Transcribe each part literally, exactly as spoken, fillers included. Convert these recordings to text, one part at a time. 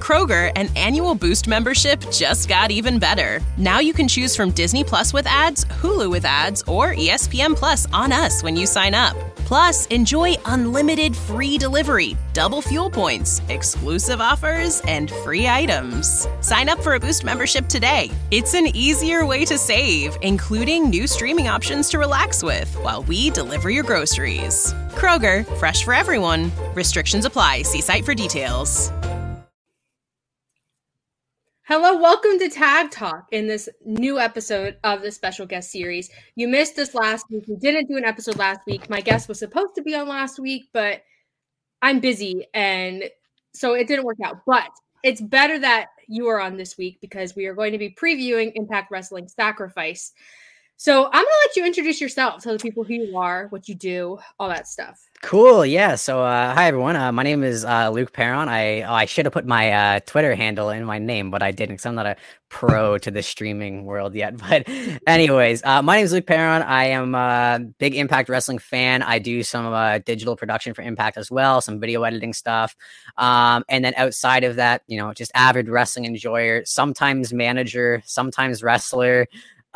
Kroger, an annual Boost membership just got even better. Now you can choose from Disney Plus with ads, Hulu with ads, or E S P N Plus on us when you sign up. Plus, enjoy unlimited free delivery, double fuel points, exclusive offers, and free items. Sign up for a Boost membership today. It's an easier way to save, including new streaming options to relax with while we deliver your groceries. Kroger, fresh for everyone. Restrictions apply. See site for details. Hello, welcome to Tag Talk in this new episode of the special guest series. You missed us last week. We didn't do an episode last week. My guest was supposed to be on last week, but I'm busy, and so it didn't work out. But it's better that you are on this week because we are going to be previewing Impact Wrestling Sacrifice. So I'm going to let you introduce yourself, tell the people who you are, what you do, all that stuff. Cool. Yeah. So, uh, hi everyone. Uh, my name is uh, Luke Perron. I oh, I should have put my uh, Twitter handle in my name, but I didn't because I'm not a pro to the streaming world yet. But, anyways, uh, my name is Luke Perron. I am a big Impact Wrestling fan. I do some uh, digital production for Impact as well, some video editing stuff, um, and then outside of that, you know, just avid wrestling enjoyer. Sometimes manager, sometimes wrestler.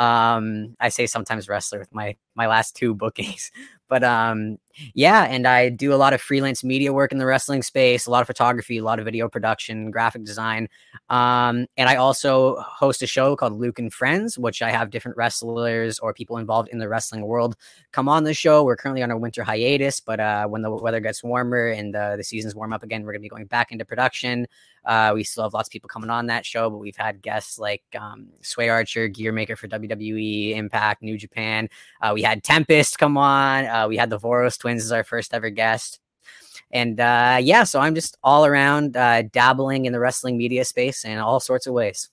Um, I say sometimes wrestler with my my last two bookings. But um, yeah, and I do a lot of freelance media work in the wrestling space, a lot of photography, a lot of video production, graphic design. Um, and I also host a show called Luke and Friends, which I have different wrestlers or people involved in the wrestling world come on the show. We're currently on a winter hiatus, but uh, when the weather gets warmer and uh, the seasons warm up again, we're going to be going back into production. Uh, we still have lots of people coming on that show, but we've had guests like um, Sway Archer, gear maker for W W E, Impact, New Japan. Uh, we had Tempest come on. Uh, we had the Voros twins as our first ever guest. And uh, yeah, so I'm just all around uh, dabbling in the wrestling media space in all sorts of ways.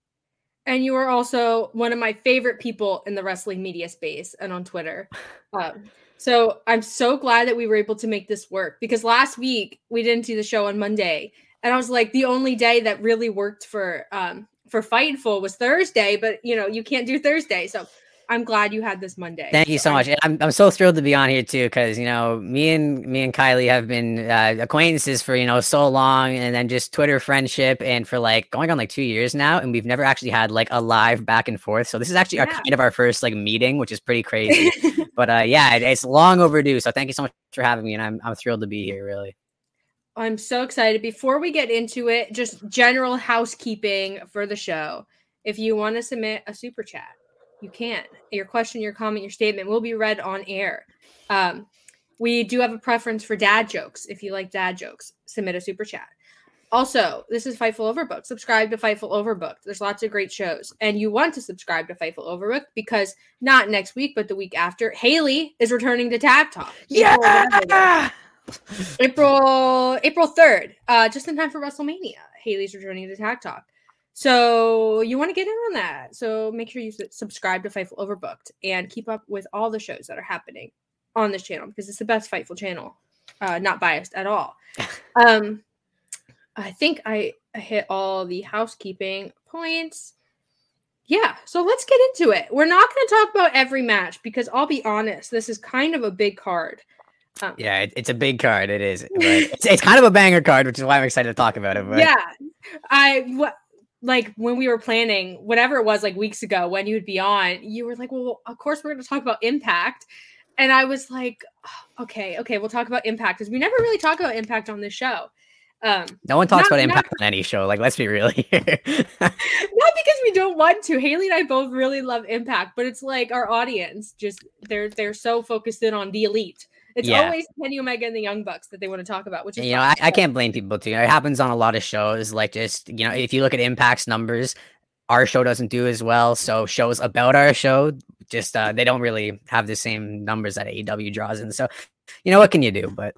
And you are also one of my favorite people in the wrestling media space and on Twitter. Um, so I'm so glad that we were able to make this work because last week we didn't do the show on Monday. And I was like, the only day that really worked for um, for Fightful was Thursday, but you know, you can't do Thursday. So I'm glad you had this Monday. Thank you so much. I'm I'm so thrilled to be on here too, because you know, me and me and Kylie have been uh, acquaintances for you know so long, and then just Twitter friendship, and for like going on like two years now, and we've never actually had like a live back and forth. So this is actually yeah. our kind of our first like meeting, which is pretty crazy. But uh, yeah, it, it's long overdue. So thank you so much for having me, and I'm I'm thrilled to be here. Really. I'm so excited. Before we get into it, just general housekeeping for the show. If you want to submit a super chat, you can. Your question, your comment, your statement will be read on air. Um, we do have a preference for dad jokes. If you like dad jokes, submit a super chat. Also, this is Fightful Overbooked. Subscribe to Fightful Overbooked. There's lots of great shows. And you want to subscribe to Fightful Overbooked because not next week, but the week after, Haley is returning to Tag Talk. Yeah! April April third, uh, just in time for WrestleMania. Haley's returning to Tag Talk. So you want to get in on that. So make sure you subscribe to Fightful Overbooked and keep up with all the shows that are happening on this channel because it's the best Fightful channel. Uh, not biased at all. Um, I think I, I hit all the housekeeping points. Yeah, so let's get into it. We're not going to talk about every match because I'll be honest, this is kind of a big card. Um, yeah, it, it's a big card. It is. But it's, it's kind of a banger card, which is why I'm excited to talk about it. But. Yeah, I what like when we were planning, whatever it was, like weeks ago, when you'd be on, you were like, "Well, of course we're going to talk about Impact," and I was like, oh, "Okay, okay, we'll talk about Impact," because we never really talk about Impact on this show. Um, no one talks not, about Impact not, on any show. Like, let's be real here. Not because we don't want to. Haley and I both really love Impact, but it's like our audience just they're they're so focused in on the Elite. It's yeah. always Kenny Omega and the Young Bucks that they want to talk about, which is you know I, I can't blame people too. It happens on a lot of shows. Like just you know, if you look at Impact's numbers, our show doesn't do as well. So shows about our show just uh, they don't really have the same numbers that A E W draws in. So you know what can you do? But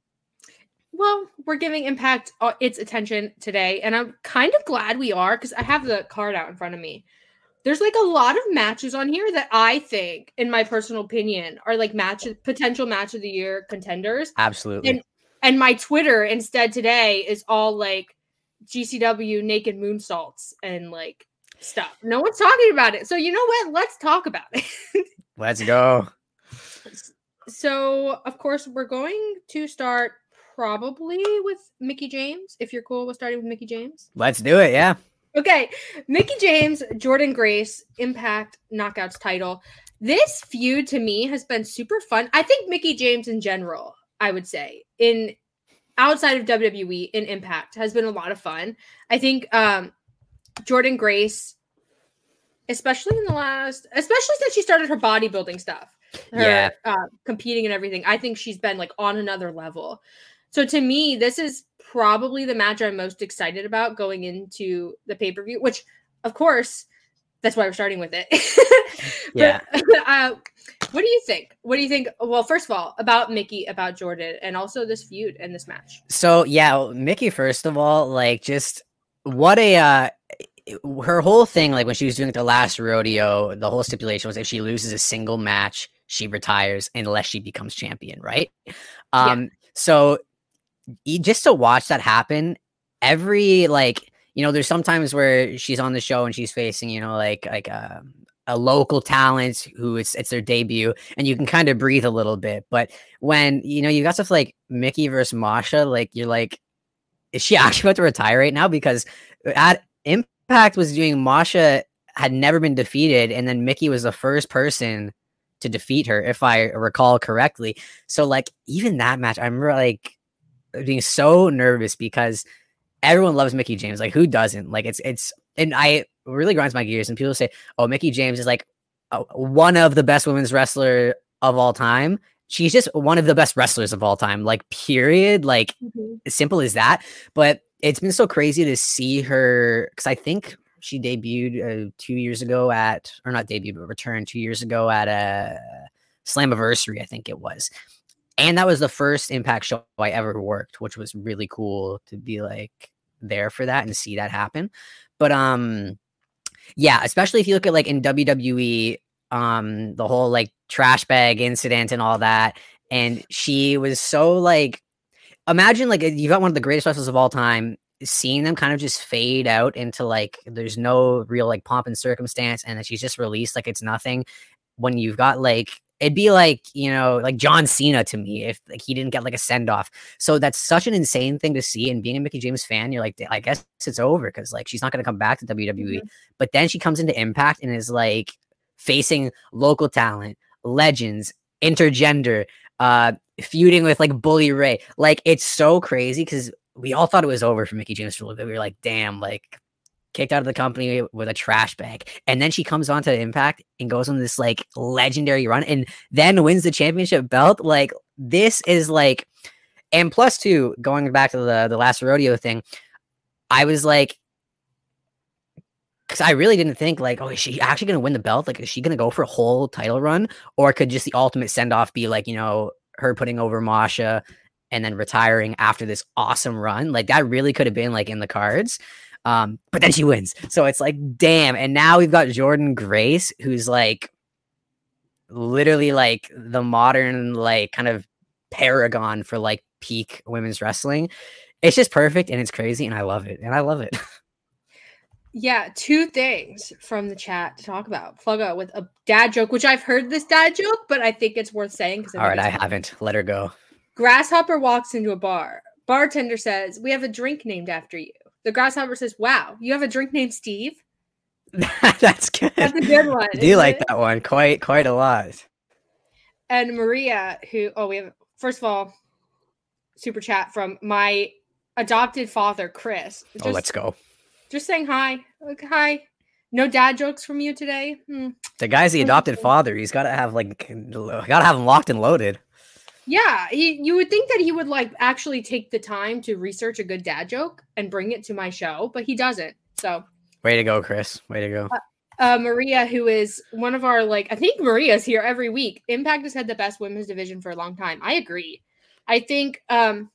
well, we're giving Impact uh, its attention today, and I'm kind of glad we are because I have the card out in front of me. There's like a lot of matches on here that I think, in my personal opinion, are like matches, potential match of the year contenders. Absolutely. And, and my Twitter instead today is all like G C W naked moonsaults and like stuff. No one's talking about it. So you know what? Let's talk about it. Let's go. So, of course, we're going to start probably with Mickie James, if you're cool with starting with Mickie James. Let's do it, yeah. Okay, Mickie James, Jordynne Grace, Impact Knockouts title. This feud to me has been super fun. I think Mickie James in general, I would say, in outside of W W E in Impact has been a lot of fun. I think um, Jordynne Grace, especially in the last, especially since she started her bodybuilding stuff, her Yeah. uh, competing and everything, I think she's been like on another level. So to me, this is probably the match I'm most excited about going into the pay-per-view, which of course, that's why we're starting with it. But, Yeah. uh, what do you think? What do you think? Well, first of all, about Mickie, about Jordynne, and also this feud and this match. So yeah, Mickie, first of all, like just what a uh her whole thing, like when she was doing the last rodeo, the whole stipulation was if she loses a single match, she retires unless she becomes champion, right? Um yeah. So just to watch that happen, every like, you know, there's sometimes where she's on the show and she's facing, you know, like like a, a local talent who it's it's their debut, and you can kind of breathe a little bit. But when, you know, you got stuff like Mickie versus Masha, like you're like, is she actually about to retire right now? Because at Impact was doing, Masha had never been defeated, and then Mickie was the first person to defeat her, if I recall correctly. So like even that match, I'm like being so nervous because everyone loves Mickie James. Like who doesn't? Like it's it's and I it really grinds my gears. And people say, "Oh, Mickie James is like uh, one of the best women's wrestler of all time." She's just one of the best wrestlers of all time. Like period. Like mm-hmm. as simple as that. But it's been so crazy to see her, because I think she debuted uh, two years ago at, or not debuted, but returned two years ago at a Slammiversary, I think it was. And that was the first Impact show I ever worked, which was really cool to be like there for that and see that happen. But um, yeah, especially if you look at like in W W E, um, the whole like trash bag incident and all that. And she was so like, imagine like you got one of the greatest wrestlers of all time, seeing them kind of just fade out into like, there's no real like pomp and circumstance, and that she's just released like it's nothing. When you've got like, it'd be like, you know, like John Cena to me if like he didn't get like a send off. So that's such an insane thing to see. And being a Mickie James fan, you're like, I guess it's over because like she's not going to come back to W W E. Mm-hmm. But then she comes into Impact and is like facing local talent, legends, intergender, uh, feuding with like Bully Ray. Like it's so crazy because we all thought it was over for Mickie James for a little bit. We were like, damn, like kicked out of the company with a trash bag. And then she comes on to Impact and goes on this like legendary run and then wins the championship belt. Like this is like, and plus two, going back to the, the last rodeo thing, I was like, because I really didn't think like, oh, is she actually going to win the belt? Like, is she going to go for a whole title run? Or could just the ultimate send off be like, you know, her putting over Masha and then retiring after this awesome run? Like that really could have been like in the cards. Um, but then she wins. So it's like, damn. And now we've got Jordynne Grace, who's like literally like the modern, like kind of paragon for like peak women's wrestling. It's just perfect and it's crazy and I love it. And I love it. Yeah, two things from the chat to talk about. Plugga with a dad joke, which I've heard this dad joke, but I think it's worth saying. Because all right, I haven't. Let her go. Grasshopper walks into a bar. Bartender says, "We have a drink named after you." The Grasshopper says, "Wow, you have a drink named Steve?" That's good. That's a good one. I do like it? that one quite, quite a lot. And Maria, who, oh, we have, first of all, super chat from my adopted father, Chris. Just, oh, let's go. Just saying hi. Like, hi. No dad jokes from you today? Hmm. The guy's the adopted father. He's got to have, like, got to have him locked and loaded. Yeah, he, you would think that he would like actually take the time to research a good dad joke and bring it to my show, but he doesn't. So, way to go, Chris. Way to go. Uh, uh, Maria, who is one of our like, I think Maria's here every week. Impact has had the best women's division for a long time. I agree. I think, um,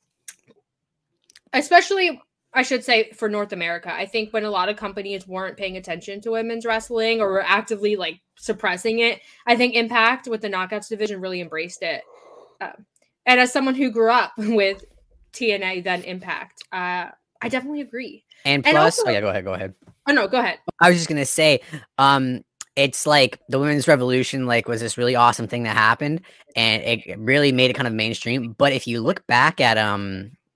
especially, I should say for North America, I think when a lot of companies weren't paying attention to women's wrestling or were actively like suppressing it, I think Impact with the Knockouts division really embraced it. Um, and as someone who grew up with T N A, then Impact, uh, I definitely agree. And plus, and also, oh yeah, go ahead, go ahead. Oh no, go ahead. I was just gonna say, um, it's like the women's revolution, like was this really awesome thing that happened, and it really made it kind of mainstream. But if you look back at um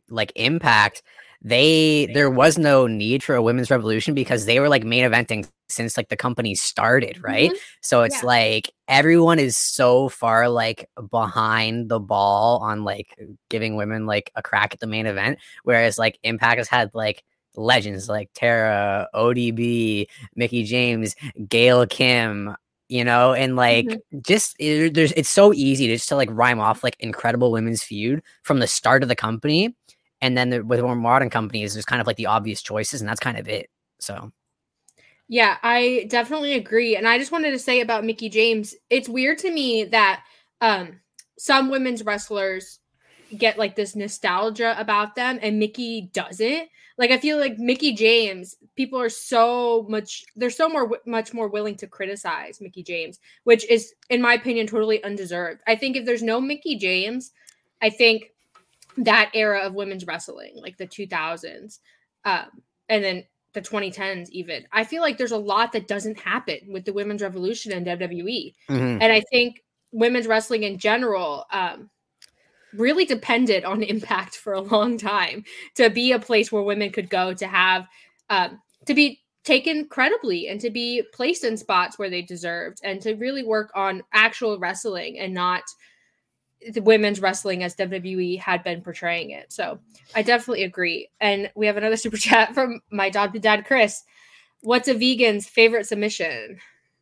like Impact, they there was no need for a women's revolution because they were like main eventing since like the company started, right? Mhm. So it's Yeah. like everyone is so far like behind the ball on like giving women like a crack at the main event, whereas like Impact has had like legends like Tara, O D B, Mickey James, Gail Kim, you know, and like Mhm. just it, there's it's so easy to just to like rhyme off like incredible women's feud from the start of the company, and then the, with more modern companies, there's kind of like the obvious choices, and that's kind of it. So Yeah, I definitely agree. And I just wanted to say about Mickey James, it's weird to me that um some women's wrestlers get like this nostalgia about them and Mickey doesn't. Like I feel like Mickey James, people are so much they're so more much more willing to criticize Mickey James, which is in my opinion totally undeserved. I think if there's no Mickey James, I think that era of women's wrestling, like the two thousands, um, and then the twenty tens even, I feel like there's a lot that doesn't happen with the women's revolution in W W E. mhm. And I think women's wrestling in general um, really depended on Impact for a long time to be a place where women could go to have, um, to be taken credibly and to be placed in spots where they deserved and to really work on actual wrestling and not the women's wrestling as W W E had been portraying it. So I definitely agree. And we have another super chat from my adopted dad, Chris. What's a vegan's favorite submission?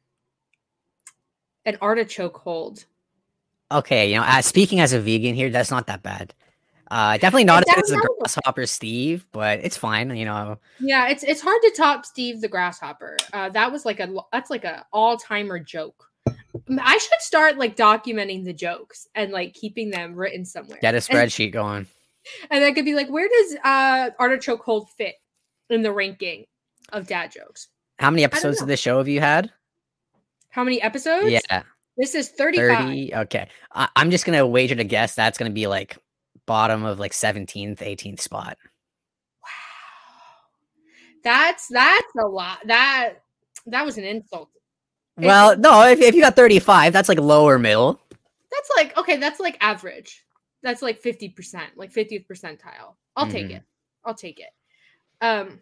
An artichoke hold. Okay, you know, uh, speaking as a vegan here, that's not that bad. Uh, definitely not as That good as the was- grasshopper Steve, but it's fine. You know, Yeah, it's it's hard to top Steve the Grasshopper. Uh, that was like a that's like a all timer joke. I should start like documenting the jokes and like keeping them written somewhere. get a And, spreadsheet going. and I could be like, where does uh artichoke hold fit in the ranking of dad jokes? How many I don't episodes know. of this show have you had? How many episodes? Yeah, This is thirty-five. thirty. Okay, I- I'm just gonna wager to guess that's gonna be like bottom of like seventeenth, eighteenth spot. Wow. That's that's a lot. That that was an insult. Well, no, if, if you got thirty-five, that's like lower middle. That's like okay, that's like average. That's like fifty percent, like fiftieth percentile. I'll take Mhm. it. I'll take it. Um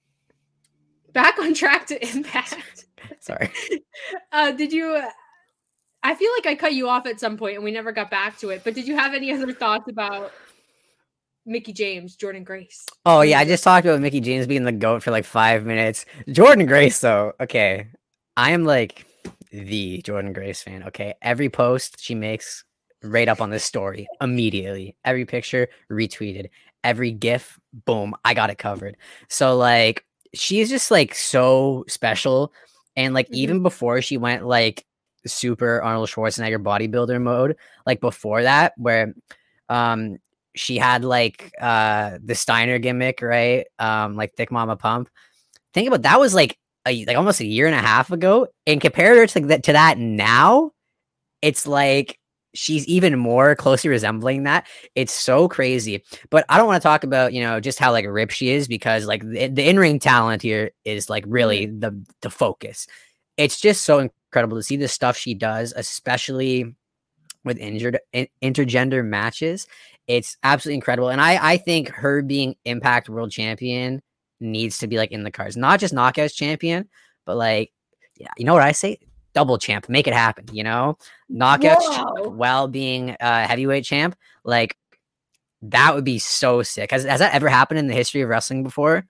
back on track to Impact. Sorry. Uh did you I feel like I cut you off at some point and we never got back to it, but did you have any other thoughts about Mickey James, Jordan Grace? Oh yeah, I just talked about Mickey James being the GOAT for like five minutes. Jordan Grace, though, okay. I am like the Jordan Grace fan, okay? Every post she makes, right up on this story immediately. Every picture retweeted. Every GIF, boom, I got it covered. So like she's just like so special. And like Mhm. even before she went like super Arnold Schwarzenegger bodybuilder mode, like before that, where um she had like uh the Steiner gimmick, right? Um, like Thick Mama Pump. Think about that was like a, like almost a year and a half ago, and compared her to that to that now, it's like she's even more closely resembling that. It's so crazy. But I don't want to talk about, you know, just how like ripped she is because like the, the in-ring talent here is like really the the focus. It's just so incredible to see the stuff she does, especially with injured in, intergender matches. It's absolutely incredible. And I I think her being Impact World Champion needs to be like in the cards, not just Knockouts champion, but like, yeah, you know what I say? Double champ, make it happen, you know? Knockouts champ Whoa. while being uh heavyweight champ, like that would be so sick. Has, has that ever happened in the history of wrestling before?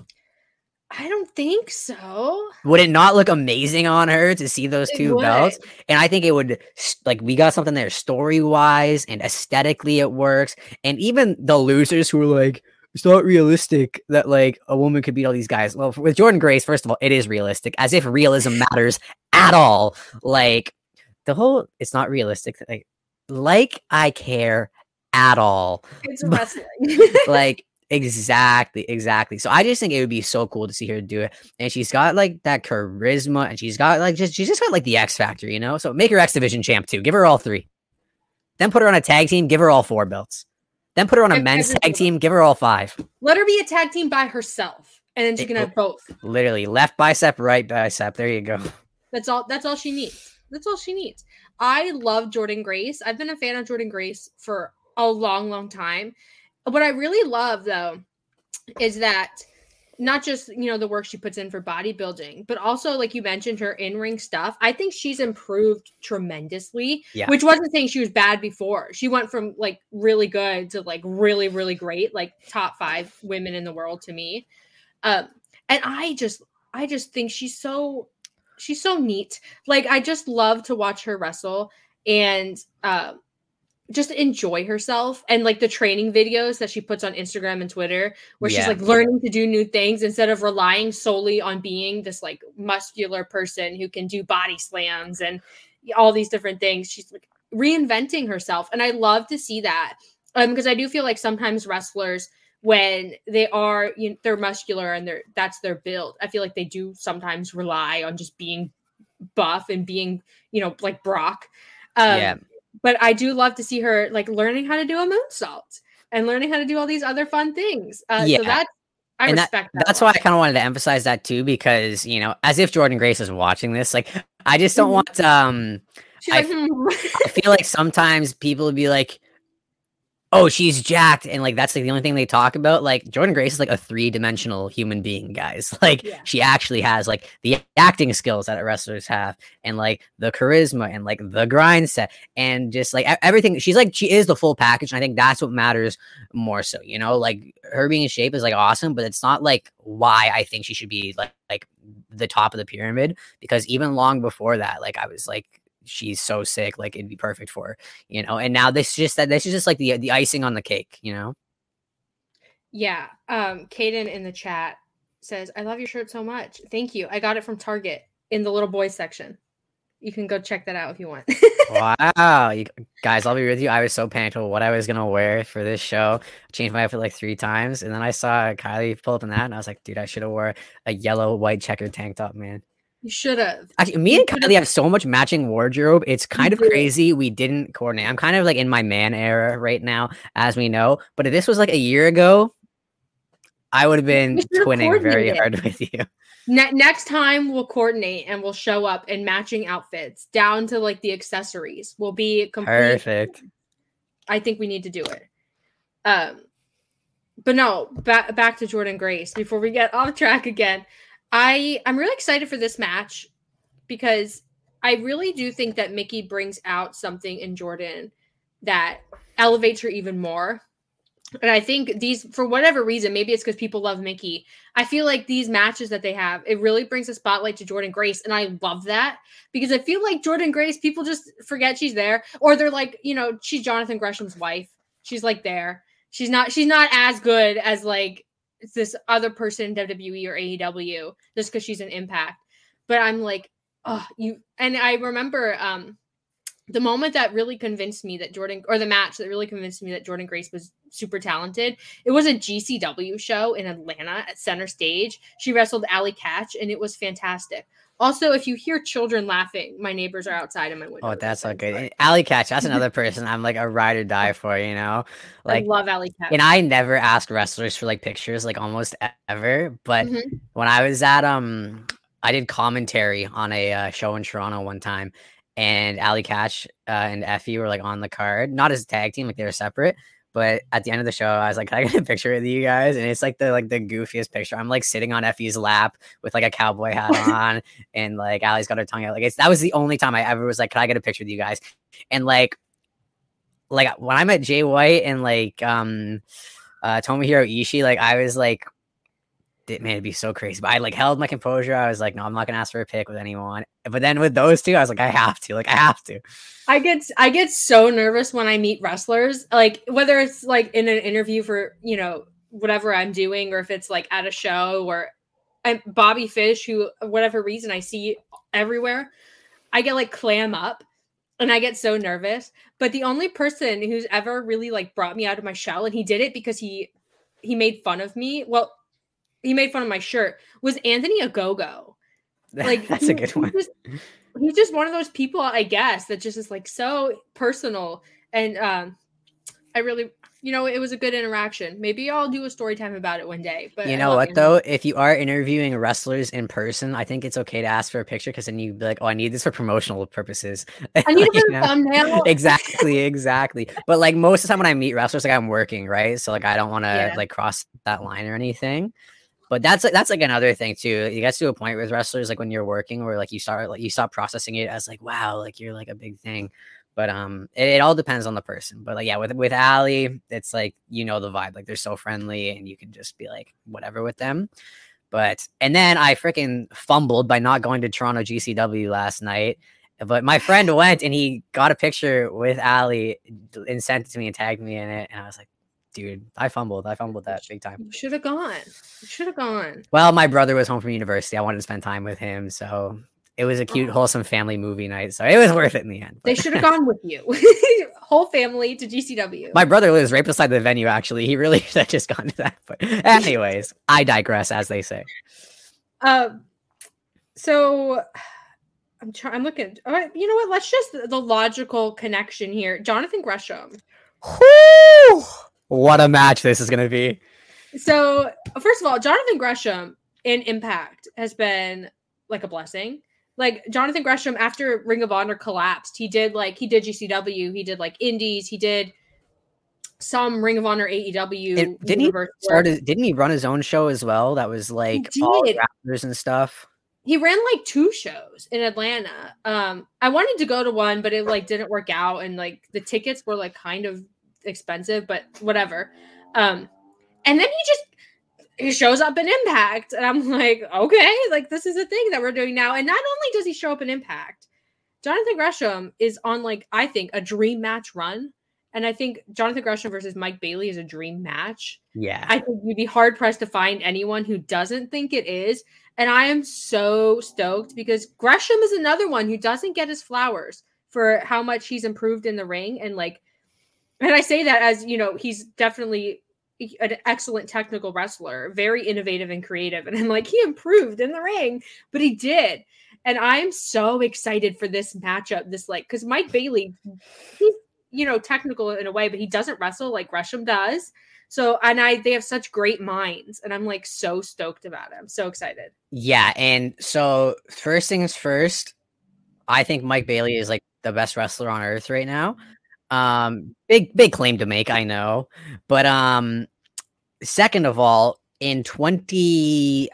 I don't think so. Would it not look amazing on her to see those It two would. belts? And I think it would, s- like, we got something there story wise and aesthetically, it works. And even the losers who were like, it's not realistic that like a woman could beat all these guys. Well, with Jordan Grace, first of all, it is realistic, as if realism matters at all. Like the whole, it's not realistic. Like, like I care at all. It's wrestling. Like exactly, exactly. So I just think it would be so cool to see her do it. And she's got like that charisma, and she's got like just she's just got like the X factor, you know. So make her X Division champ too. Give her all three. Then put her on a tag team. Give her all four belts. Then put her on a Give men's everyone tag a team. Give her all five. Let her be a tag team by herself, and then she It- can have both. Literally left bicep, right bicep. There you go. That's all. That's all she needs. That's all she needs. I love Jordan Grace. I've been a fan of Jordan Grace for a long, long time. what I really love though is that not just, you know, the work she puts in for bodybuilding, but also, like you mentioned, her in-ring stuff. I think she's improved tremendously, Yeah. which wasn't saying she was bad before. She went from like really good to like really, really great, like top five women in the world to me. Um, and I just, I just think she's so, she's so neat. Like, I just love to watch her wrestle and, uh, just enjoy herself, and like the training videos that she puts on Instagram and Twitter where Yeah. she's like learning to do new things instead of relying solely on being this like muscular person who can do body slams and all these different things. She's like reinventing herself. And I love to see that. Um, because I do feel like sometimes wrestlers, when they are, you know, they're muscular and they're, that's their build, I feel like they do sometimes rely on just being buff and being, you know, like Brock. Um, Yeah. But I do love to see her like learning how to do a moonsault and learning how to do all these other fun things. Uh, Yeah. So that's, I and respect that, that. that's a why lot. I kind of wanted to emphasize that too, because, you know, as if Jordan Grace is watching this, like, I just don't Mhm. want, um, She's I, like, hmm. I feel like sometimes people would be like, oh, she's jacked, and like that's like the only thing they talk about. Like Jordan Grace is like a three-dimensional human being, guys. Like Yeah. she actually has like the acting skills that wrestlers have, and like the charisma, and like the grind set, and just like e- everything. She's like she is the full package, and I think that's what matters more so. You know, like her being in shape is like awesome, but it's not like why I think she should be like like the top of the pyramid. Because even long before that, like I was like, she's so sick, like it'd be perfect for her, you know. And now this just that this is just like the the icing on the cake, you know. Yeah. Um, Kaden in the chat says, I love your shirt so much. Thank you. I got it from Target in the little boys section. You can go check that out if you want. Wow, you, guys, I'll be with you. I was so panicked with what I was gonna wear for this show. I changed my outfit like three times, and then I saw Kylie pull up in that, and I was like, dude, I should have wore a yellow white checkered tank top, man. You should have. Actually, me You and Kylie have so much matching wardrobe. It's kind of do. crazy. We didn't coordinate. I'm kind of like in my man era right now, as we know. But if this was like a year ago, I would have been We should've twinning very coordinated. hard with you. Ne- next time we'll coordinate and we'll show up in matching outfits down to like the accessories. We'll be complete. Perfect. I think we need to do it. Um, but no, back back to Jordan Grace before we get off track again. I I'm really excited for this match because I really do think that Mickie brings out something in Jordan that elevates her even more. And I think these, for whatever reason, maybe it's because people love Mickie, I feel like these matches that they have, it really brings a spotlight to Jordan Grace. And I love that because I feel like Jordan Grace, people just forget she's there. Or they're like, you know, she's Jonathan Gresham's wife. She's like there. She's not, she's not as good as like this other person in W W E or A E W just because she's an Impact. But I'm like, oh, you, and I remember, um, the moment that really convinced me that Jordan, or the match that really convinced me that Jordan Grace was super talented, it was a G C W show in Atlanta at Center Stage. She wrestled Allie Katch, and it was fantastic. Also, if you hear children laughing, my neighbors are outside of my window. Oh, that's so good. And Allie Katch, that's another person I'm like a ride or die for, you know? Like, I love Allie Katch. and I never ask wrestlers for like pictures, like almost ever. But Mm-hmm. when I was at, um, I did commentary on a uh, show in Toronto one time. And Allie Katch uh, and Effie were like on the card, not as a tag team, like they were separate. But at the end of the show, I was like, "Can I get a picture with you guys?" And it's like the like the goofiest picture. I'm like sitting on Effie's lap with like a cowboy hat on, and like Allie's got her tongue out. Like it's that was the only time I ever was like, "Can I get a picture with you guys?" And like, like when I met Jay White and like um, uh, Tomohiro Ishii, like I was like, man, it'd be so crazy. But I like held my composure. I was like, no, I'm not gonna ask for a pic with anyone. But then with those two, I was like, I have to. Like, I have to. I get I get so nervous when I meet wrestlers, like whether it's like in an interview for, you know, whatever I'm doing, or if it's like at a show, or I'm Bobby Fish, who whatever reason I see everywhere, I get like clam up and I get so nervous. But the only person who's ever really like brought me out of my shell, and he did it because he he made fun of me. Well, he made fun of my shirt, was Anthony Ogogo. Like that's he, a good one. He's just, he's just one of those people, I guess, that just is like so personal. And um, I really, you know, it was a good interaction. Maybe I'll do a story time about it one day. But you I know love what, Anthony. though? If you are interviewing wrestlers in person, I think it's okay to ask for a picture because then you be like, oh, I need this for promotional purposes. I need it You for the know? thumbnail. Exactly, exactly. But like most of the time when I meet wrestlers, like I'm working, right? So like I don't want to Yeah. like cross that line or anything. But that's like that's like another thing too. You get to a point with wrestlers, like when you're working, where like you start like you stop processing it as like, wow, like you're like a big thing. But um, it, it all depends on the person. But like, yeah, with with Ali, it's like you know the vibe. Like they're so friendly, and you can just be like whatever with them. But and then I freaking fumbled by not going to Toronto G C W last night. But my friend went and he got a picture with Ali and sent it to me and tagged me in it, and I was like, dude, I fumbled. I fumbled that big time. You should have gone. You should have gone. Well, my brother was home from university. I wanted to spend time with him, so it was a cute, Oh. wholesome family movie night. So it was worth it in the end. They but- should have gone with you. Whole family to G C W. My brother lives right beside the venue. Actually, he really should have just gone to that. But anyways, I digress, as they say. Um, so I'm trying. I'm looking. All right, you know what? Let's just the logical connection here. Jonathan Gresham. Whew! What a match this is gonna be. So first of all, Jonathan Gresham in Impact has been like a blessing. Like Jonathan Gresham, after Ring of Honor collapsed, he did like he did G C W, he did like Indies, he did some Ring of Honor A E W. It- didn't he universe work. Started, didn't he run his own show as well? That was like He all did. rappers and stuff. He ran like two shows in Atlanta. Um, I wanted to go to one, but it like didn't work out, and like the tickets were like kind of expensive, but whatever. Um, and then he just he shows up in Impact, and I'm like, okay, like this is a thing that we're doing now. And not only does he show up in Impact, Jonathan Gresham is on like I think a dream match run, and I think Jonathan Gresham versus Mike Bailey is a dream match. Yeah. I think you'd be hard pressed to find anyone who doesn't think it is. And I am so stoked because Gresham is another one who doesn't get his flowers for how much he's improved in the ring. And like, and I say that as, you know, he's definitely an excellent technical wrestler, very innovative and creative. And I'm like, he improved in the ring, but he did. And I'm so excited for this matchup. This like, because Mike Bailey, he's, you know, technical in a way, but he doesn't wrestle like Gresham does. So, and I, they have such great minds, and I'm like so stoked about it. I'm so excited. Yeah, and so first things first, I think Mike Bailey is like the best wrestler on earth right now. Um, big, big claim to make, I know. But um, second of all, in twenty,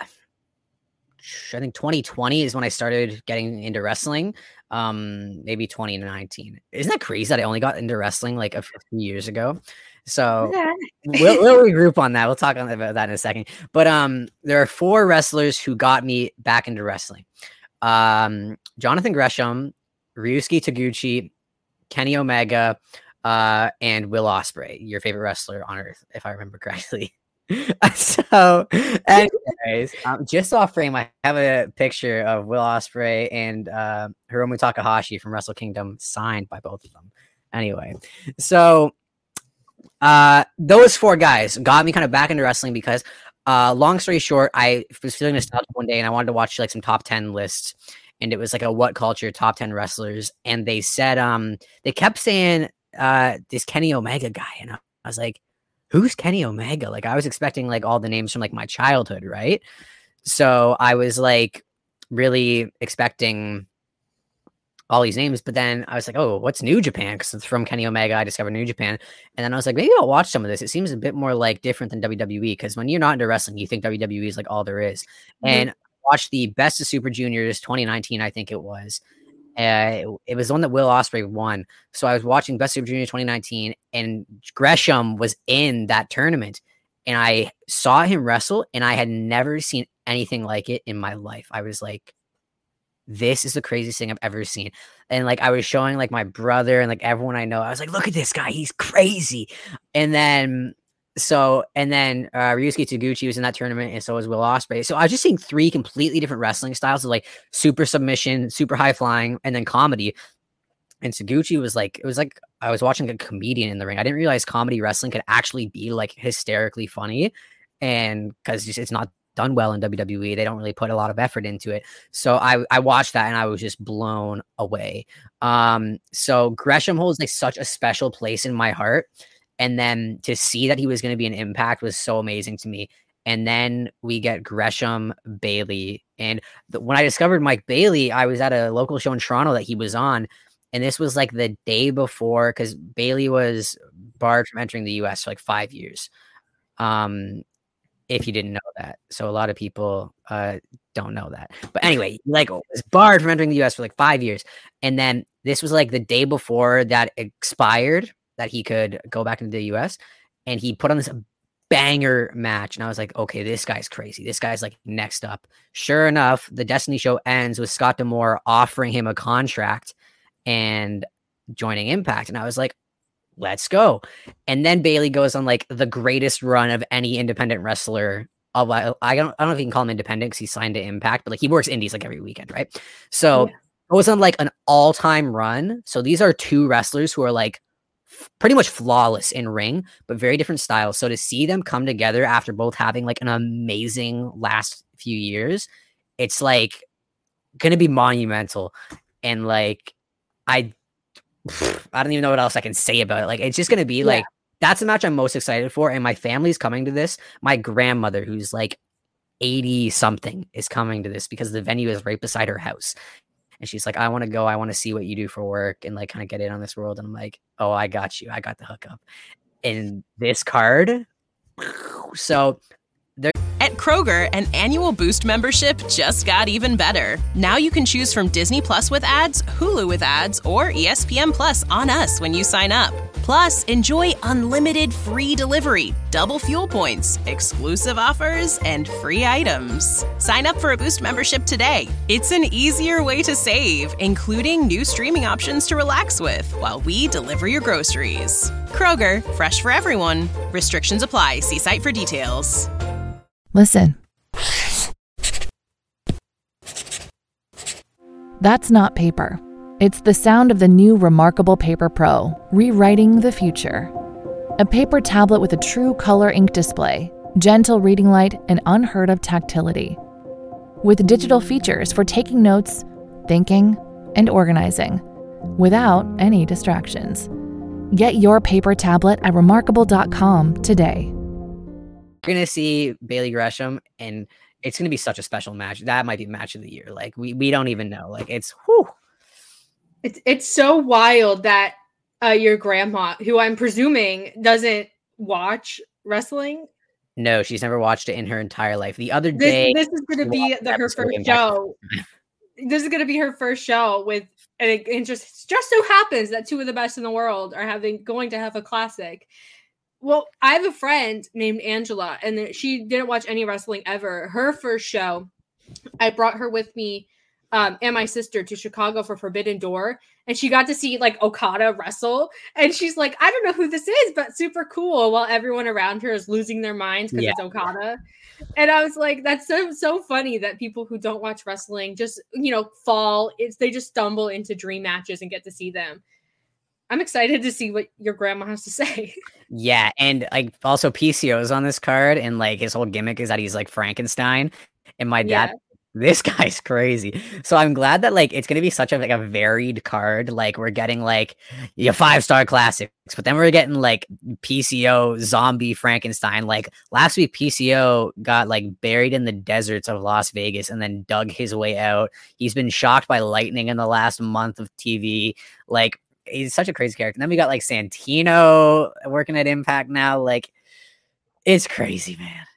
I think twenty twenty is when I started getting into wrestling. Um, maybe twenty nineteen. Isn't that crazy that I only got into wrestling like a few years ago? So we'll, we'll regroup on that. We'll talk on about that in a second. But um, there are four wrestlers who got me back into wrestling. Um, Jonathan Gresham, Ryusuke Taguchi, Kenny Omega, uh, and Will Ospreay, your favorite wrestler on earth, if I remember correctly. So, anyways, um, just off frame, I have a picture of Will Ospreay and uh, Hiromu Takahashi from Wrestle Kingdom signed by both of them. Anyway, so uh, those four guys got me kind of back into wrestling because, uh, long story short, I was feeling nostalgic one day and I wanted to watch like some top ten lists. And it was like a What Culture top ten wrestlers. And they said, um, they kept saying uh, this Kenny Omega guy. And I was like, who's Kenny Omega? Like I was expecting like all the names from like my childhood, right? So I was like really expecting all these names, but then I was like, oh, what's New Japan? Because it's from Kenny Omega. I discovered New Japan. And then I was like, maybe I'll watch some of this. It seems a bit more like different than W W E, because when you're not into wrestling, you think W W E is like all there is. Mm-hmm. And I watched the Best of Super Juniors twenty nineteen, I think it was. Uh, it, it was the one that Will Ospreay won. So I was watching Best of Super Junior twenty nineteen, and Gresham was in that tournament. And I saw him wrestle, and I had never seen anything like it in my life. I was like, this is the craziest thing I've ever seen. And like I was showing like my brother and like everyone I know, I was like, look at this guy, he's crazy. And then so and then uh Ryusuke Taguchi was in that tournament, and so was Will Ospreay. So I was just seeing three completely different wrestling styles of like super submission, super high flying, and then comedy. And Taguchi was like, it was like I was watching a comedian in the ring. I didn't realize comedy wrestling could actually be like hysterically funny, and because it's not done well in W W E. They don't really put a lot of effort into it. So I, I watched that and I was just blown away. Um, so Gresham holds like such a special place in my heart. And then to see that he was going to be an Impact was so amazing to me. And then we get Gresham, Bailey. And the, when I discovered Mike Bailey, I was at a local show in Toronto that he was on. And this was like the day before, because Bailey was barred from entering the U S for like five years. Um, if you didn't know that. So a lot of people uh, don't know that. But anyway, like was barred from entering the U S for like five years. And then this was like the day before that expired, that he could go back into the U S. And he put on this banger match. And I was like, okay, this guy's crazy. This guy's like next up. Sure enough, the Destiny show ends with Scott D'Amore offering him a contract and joining Impact. And I was like, let's go. And then Bailey goes on like the greatest run of any independent wrestler. Of, I, I don't I don't know if you can call him independent because he signed to Impact, but like he works indies like every weekend, right? So Yeah. goes on like an all-time run. So these are two wrestlers who are like f- pretty much flawless in ring, but very different styles. So to see them come together after both having like an amazing last few years, it's like gonna be monumental. And like I I don't even know what else I can say about it. Like, it's just going to be Yeah. like, that's the match I'm most excited for. And my family's coming to this. My grandmother, who's like eighty something, is coming to this because the venue is right beside her house. And she's like, I want to go. I want to see what you do for work and like kind of get in on this world. And I'm like, oh, I got you. I got the hookup. And this card. So At Kroger, an annual Boost membership just got even better. Now you can choose from Disney Plus with ads, Hulu with ads, or E S P N Plus on us when you sign up. Plus, enjoy unlimited free delivery, double fuel points, exclusive offers, and free items. Sign up for a Boost membership today. It's an easier way to save, including new streaming options to relax with while we deliver your groceries. Kroger, fresh for everyone. Restrictions apply. See site for details. Listen. That's not paper. It's the sound of the new Remarkable Paper Pro, rewriting the future. A paper tablet with a true color ink display, gentle reading light, and unheard of tactility. With digital features for taking notes, thinking, and organizing, without any distractions. Get your paper tablet at remarkable dot com today. We're going to see Bailey Gresham, and it's going to be such a special match. That might be match of the year. Like, we, we don't even know. Like, it's, whew. It's it's so wild that uh, your grandma, who I'm presuming doesn't watch wrestling. No, she's never watched it in her entire life. The other This, day, this is going to be watched the, her episode of first Impact. show. This is going to be her first show with, and it, it just just so happens that two of the best in the world are having going to have a classic. Well, I have a friend named Angela, and she didn't watch any wrestling ever. Her first show, I brought her with me um, and my sister to Chicago for Forbidden Door, and she got to see like Okada wrestle. And she's like, I don't know who this is, but super cool. While everyone around her is losing their minds because Yeah. it's Okada. And I was like, that's so so funny that people who don't watch wrestling just, you know, fall. It's they just stumble into dream matches and get to see them. I'm excited to see what your grandma has to say. Yeah, and like also P C O is on this card, and like his whole gimmick is that he's like Frankenstein. And my dad, Yeah. this guy's crazy. So I'm glad that like it's gonna be such a like a varied card. Like we're getting like your five star classics, but then we're getting like P C O zombie Frankenstein. Like last week, P C O got like buried in the deserts of Las Vegas and then dug his way out. He's been shocked by lightning in the last month of T V. Like he's such a crazy character. And then we got like Santino working at Impact now. Like it's crazy, man.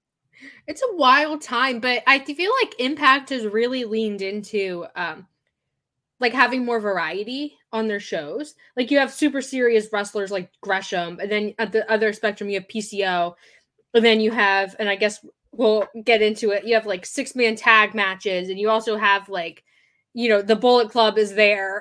It's a wild time, but I feel like Impact has really leaned into um like having more variety on their shows. Like you have super serious wrestlers like Gresham, and then at the other spectrum you have P C O, and then you have, and I guess we'll get into it, you have like six-man tag matches, and you also have like, you know, the Bullet Club is there.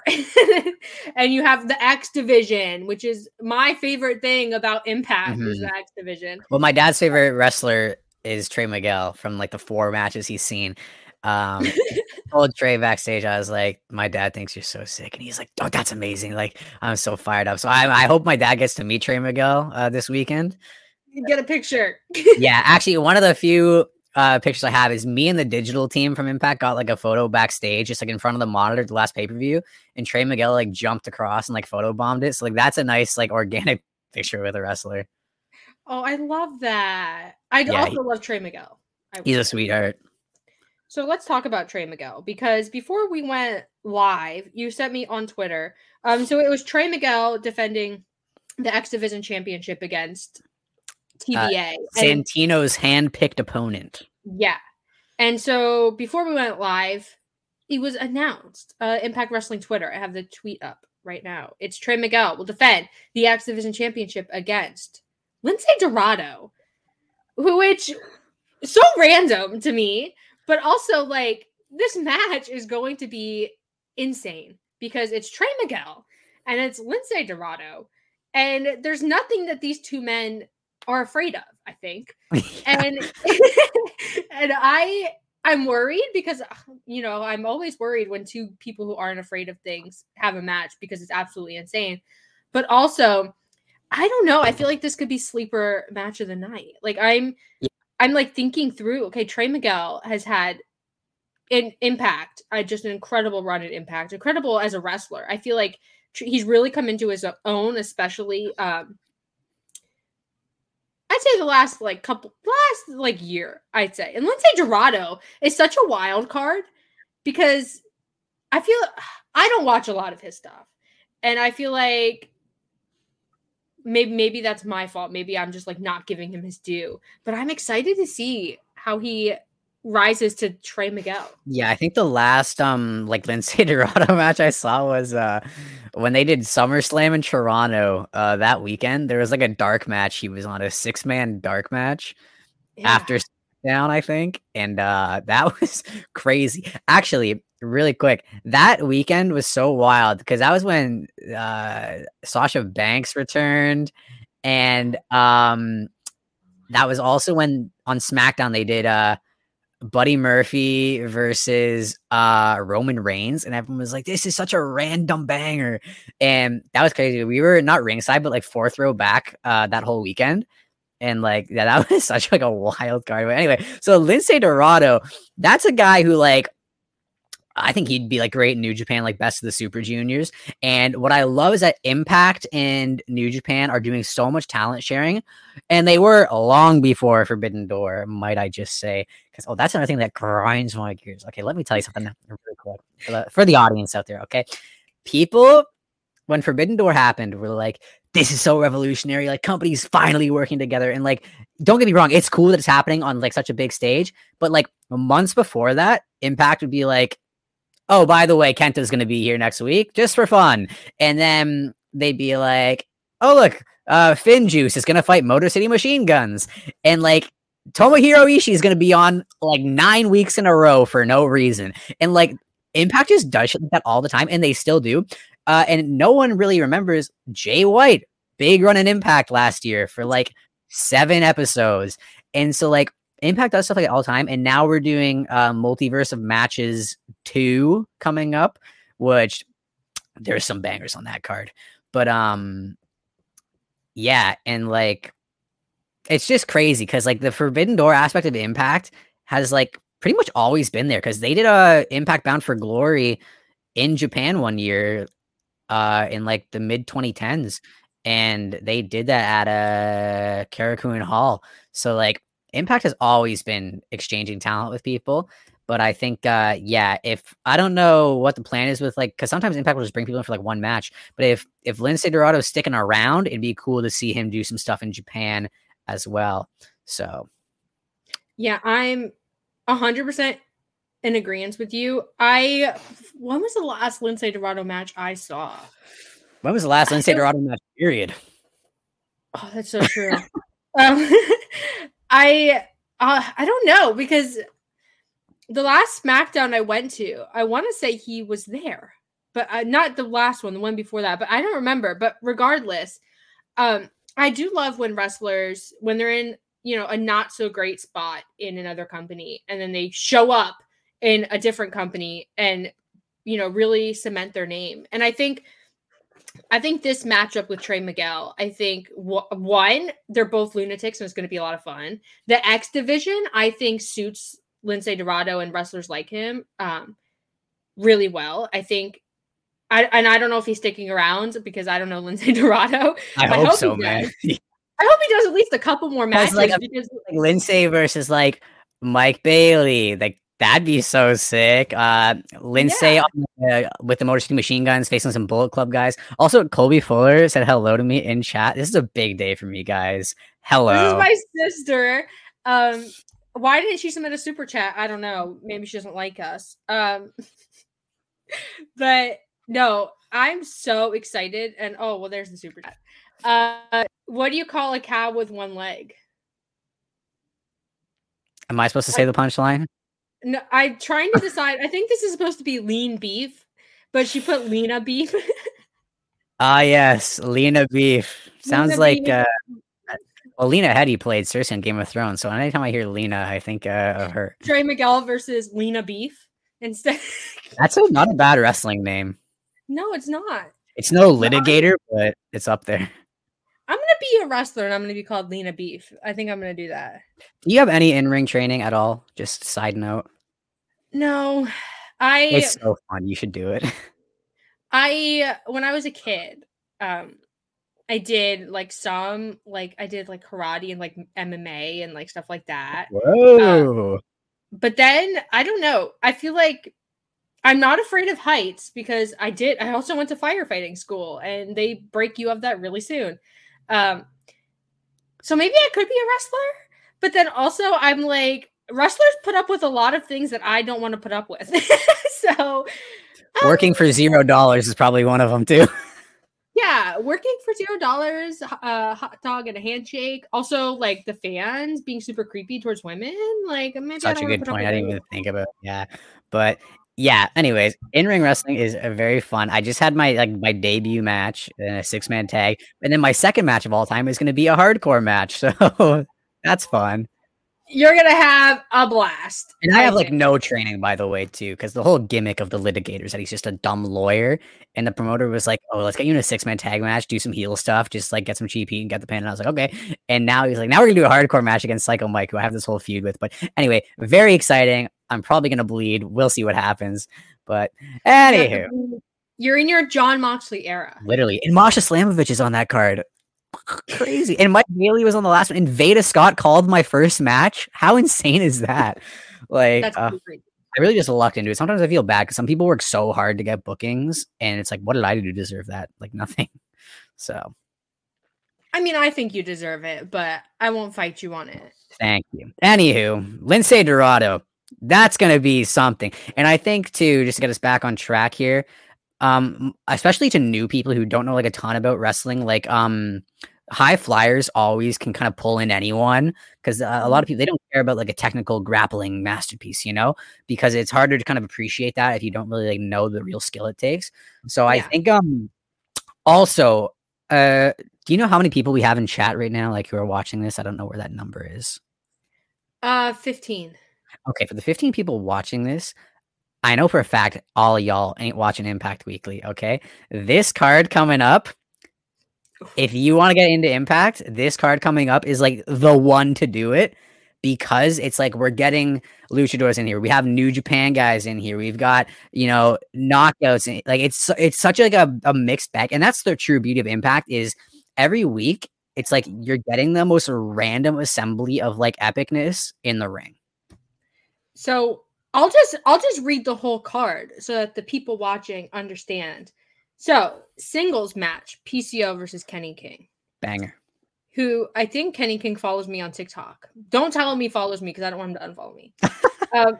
And you have the X Division, which is my favorite thing about Impact is Mhm. the X Division. Well, my dad's favorite wrestler is Trey Miguel from like the four matches he's seen. Um, I told Trey backstage, I was like, my dad thinks you're so sick. And he's like, oh, that's amazing. Like, I'm so fired up. So I, I hope my dad gets to meet Trey Miguel uh, this weekend. Get a picture. Yeah, actually, one of the few uh, pictures I have is me and the digital team from Impact got like a photo backstage, just like in front of the monitor, the last pay per view. And Trey Miguel like jumped across and like photo bombed it. So like, that's a nice, like, organic picture with a wrestler. Oh, I love that. I Yeah, also he- love Trey Miguel. I He's would a say. sweetheart. So let's talk about Trey Miguel, because before we went live, you sent me on Twitter. Um, so it was Trey Miguel defending the X Division Championship against T B A. Uh, and Santino's hand-picked opponent. yeah. And so before we went live, it was announced. Uh, Impact Wrestling Twitter. I have the tweet up right now. It's Trey Miguel will defend the X Division Championship against Lindsay Dorado, who- which is so random to me, but also like this match is going to be insane because it's Trey Miguel and it's Lindsay Dorado, and there's nothing that these two men are afraid of, I think. And and I I'm worried because, you know, I'm always worried when two people who aren't afraid of things have a match because it's absolutely insane. But also, I don't know. I feel like this could be sleeper match of the night. Like I'm Yeah. I'm like thinking through, okay, Trey Miguel has had an impact, uh, just an incredible run at Impact, incredible as a wrestler. I feel like tr- he's really come into his own, especially um I'd say the last like couple last like year, I'd say. And Lindsay Dorado is such a wild card because I feel I don't watch a lot of his stuff. And I feel like maybe maybe that's my fault. Maybe I'm just like not giving him his due. But I'm excited to see how he rises to Trey Miguel. Yeah, I think the last um like Lindsay Dorado match I saw was uh when they did SummerSlam in Toronto uh that weekend. There was like a dark match. He was on a six man dark match Yeah. after down, I think, and uh that was crazy. Actually, really quick, that weekend was so wild because that was when uh Sasha Banks returned, and um that was also when on SmackDown they did uh Buddy Murphy versus uh Roman Reigns, and everyone was like, this is such a random banger. And that was crazy. We were not ringside, but like fourth row back uh that whole weekend. And like, yeah, that was such like a wild card. But anyway, so Lindsay Dorado, that's a guy who like I think he'd be like great in New Japan, like best of the Super Juniors. And what I love is that Impact and New Japan are doing so much talent sharing, and they were long before Forbidden Door, might I just say? Because oh, that's another thing that grinds my gears. Okay, let me tell you something really quick for the, for the audience out there. Okay, people, when Forbidden Door happened, were like, "This is so revolutionary! Like companies finally working together." And like, don't get me wrong, it's cool that it's happening on like such a big stage. But like months before that, Impact would be like, oh, by the way, Kenta's going to be here next week just for fun. And then they'd be like, oh, look, uh, Finn Juice is going to fight Motor City Machine Guns. And like Tomohiro Ishii is going to be on like nine weeks in a row for no reason. And like Impact just does shit like that all the time, and they still do. Uh, and no one really remembers Jay White, big run in Impact last year for like seven episodes. And so like Impact does stuff like that all the time, and now we're doing uh, Multiverse of Matches two coming up, which there's some bangers on that card. But um, yeah, and like it's just crazy because like the Forbidden Door aspect of Impact has like pretty much always been there because they did a Impact Bound for Glory in Japan one year, uh, in like the mid twenty tens, and they did that at a Karakuen Hall. So like Impact has always been exchanging talent with people, but I think, uh, yeah, if I don't know what the plan is with like, because sometimes Impact will just bring people in for like one match, but if if Lindsay Dorado is sticking around, it'd be cool to see him do some stuff in Japan as well. So, Yeah, I'm a hundred percent in agreement with you. I when was the last Lindsay Dorado match I saw? when was the last Lindsay Dorado match? Period. Oh, that's so true. um, I uh, I don't know because the last SmackDown I went to, I want to say he was there, but uh, not the last one, the one before that. But I don't remember. But regardless, um, I do love when wrestlers, when they're in, you know, a not so great spot in another company, and then they show up in a different company and, you know, really cement their name. And I think. I think this matchup with Trey Miguel, I think w- one, they're both lunatics and it's going to be a lot of fun. The X division, I think suits Lindsay Dorado and wrestlers like him um, really well. I think, I and I don't know if he's sticking around because I don't know Lince Dorado. I but hope, hope so, he man. does. I hope he does at least a couple more matches Like, a, because like Lince versus like Mike Bailey, like that'd be so sick. Uh, Lince Yeah. on, uh, with the Motor City Machine Guns facing some Bullet Club guys. Also, Colby Fuller said hello to me in chat. This is a big day for me, guys. Hello. This is my sister. Um, why didn't she submit a super chat? I don't know. Maybe she doesn't like us. Um, but no, I'm so excited. And oh, well, there's the super chat. Uh, what do you call a cow with one leg? Am I supposed to say the punchline? No, I'm trying to decide. I think this is supposed to be lean beef, but she put Lena beef. Ah, yes, Lena Beef. Sounds Lena like Beef. uh, well, Lena Headey played Cersei in Game of Thrones, so anytime I hear Lena, I think uh, of her. Trey Miguel versus Lena Beef instead. That's a, not a bad wrestling name. No, it's not. It's no litigator, but it's up there. I'm gonna be a wrestler and I'm gonna be called Lena Beef. I think I'm gonna do that. Do you have any in-ring training at all? Just side note. No, I. It's so fun. You should do it. I when I was a kid, um, I did like some like I did like karate and like M M A and like stuff like that. Whoa! Uh, but then I don't know. I feel like I'm not afraid of heights because I did. I also went to firefighting school and they break you of that really soon. Um, so maybe I could be a wrestler, but then also I'm like wrestlers put up with a lot of things that I don't want to put up with. so um, working for zero dollars is probably one of them too. Yeah, working for zero dollars, a hot dog and a handshake. Also, like the fans being super creepy towards women. Like maybe Such I a don't good put up point. with I didn't it. even think about it. Yeah, but yeah. Anyways, in-ring wrestling is a very fun. I just had my like my debut match in a six-man tag, and then my second match of all time is going to be a hardcore match. So that's fun. You're gonna have a blast. And I have like think. no training, by the way, too, because the whole gimmick of the litigator is that he's just a dumb lawyer. And the promoter was like, "Oh, let's get you in a six-man tag match, do some heel stuff, just like get some cheap heat and get the pin." And I was like, "Okay." And now he's like, "Now we're gonna do a hardcore match against Psycho Mike, who I have this whole feud with." But anyway, very exciting. I'm probably gonna bleed. We'll see what happens. But anywho, You're in your John Moxley era. literally, and Masha Slamovich is on that card. Crazy. And Mike Bailey was on the last one. And Veda Scott called my first match. How insane is that? Like, That's uh, crazy. I really just lucked into it. Sometimes I feel bad because some people work so hard to get bookings, and it's like, what did I do to deserve that? Like nothing. So, I mean, I think you deserve it, but I won't fight you on it. thank you. Anywho, Lince Dorado, that's gonna be something. And I think too, just to get us back on track here, um, especially to new people who don't know like a ton about wrestling, like um. high flyers always can kind of pull in anyone because uh, a lot of people, they don't care about like a technical grappling masterpiece, you know, because it's harder to kind of appreciate that if you don't really like know the real skill it takes. So I Yeah. think um also uh do you know how many people we have in chat right now, like who are watching this? I don't know where that number is. Uh, fifteen. Okay, for the fifteen people watching this, I know for a fact all of y'all ain't watching Impact Weekly. Okay, this card coming up, if you want to get into Impact, this card coming up is like the one to do it because it's like we're getting luchadors in here. We have New Japan guys in here. We've got, you know, knockouts. In, like it's it's such like a, a mixed bag. And that's the true beauty of Impact is every week it's like you're getting the most random assembly of like epicness in the ring. So I'll just I'll just read the whole card so that the people watching understand. So singles match, P C O versus Kenny King. Banger. Who I think Kenny King follows me on TikTok. Don't tell him he follows me because I don't want him to unfollow me. um,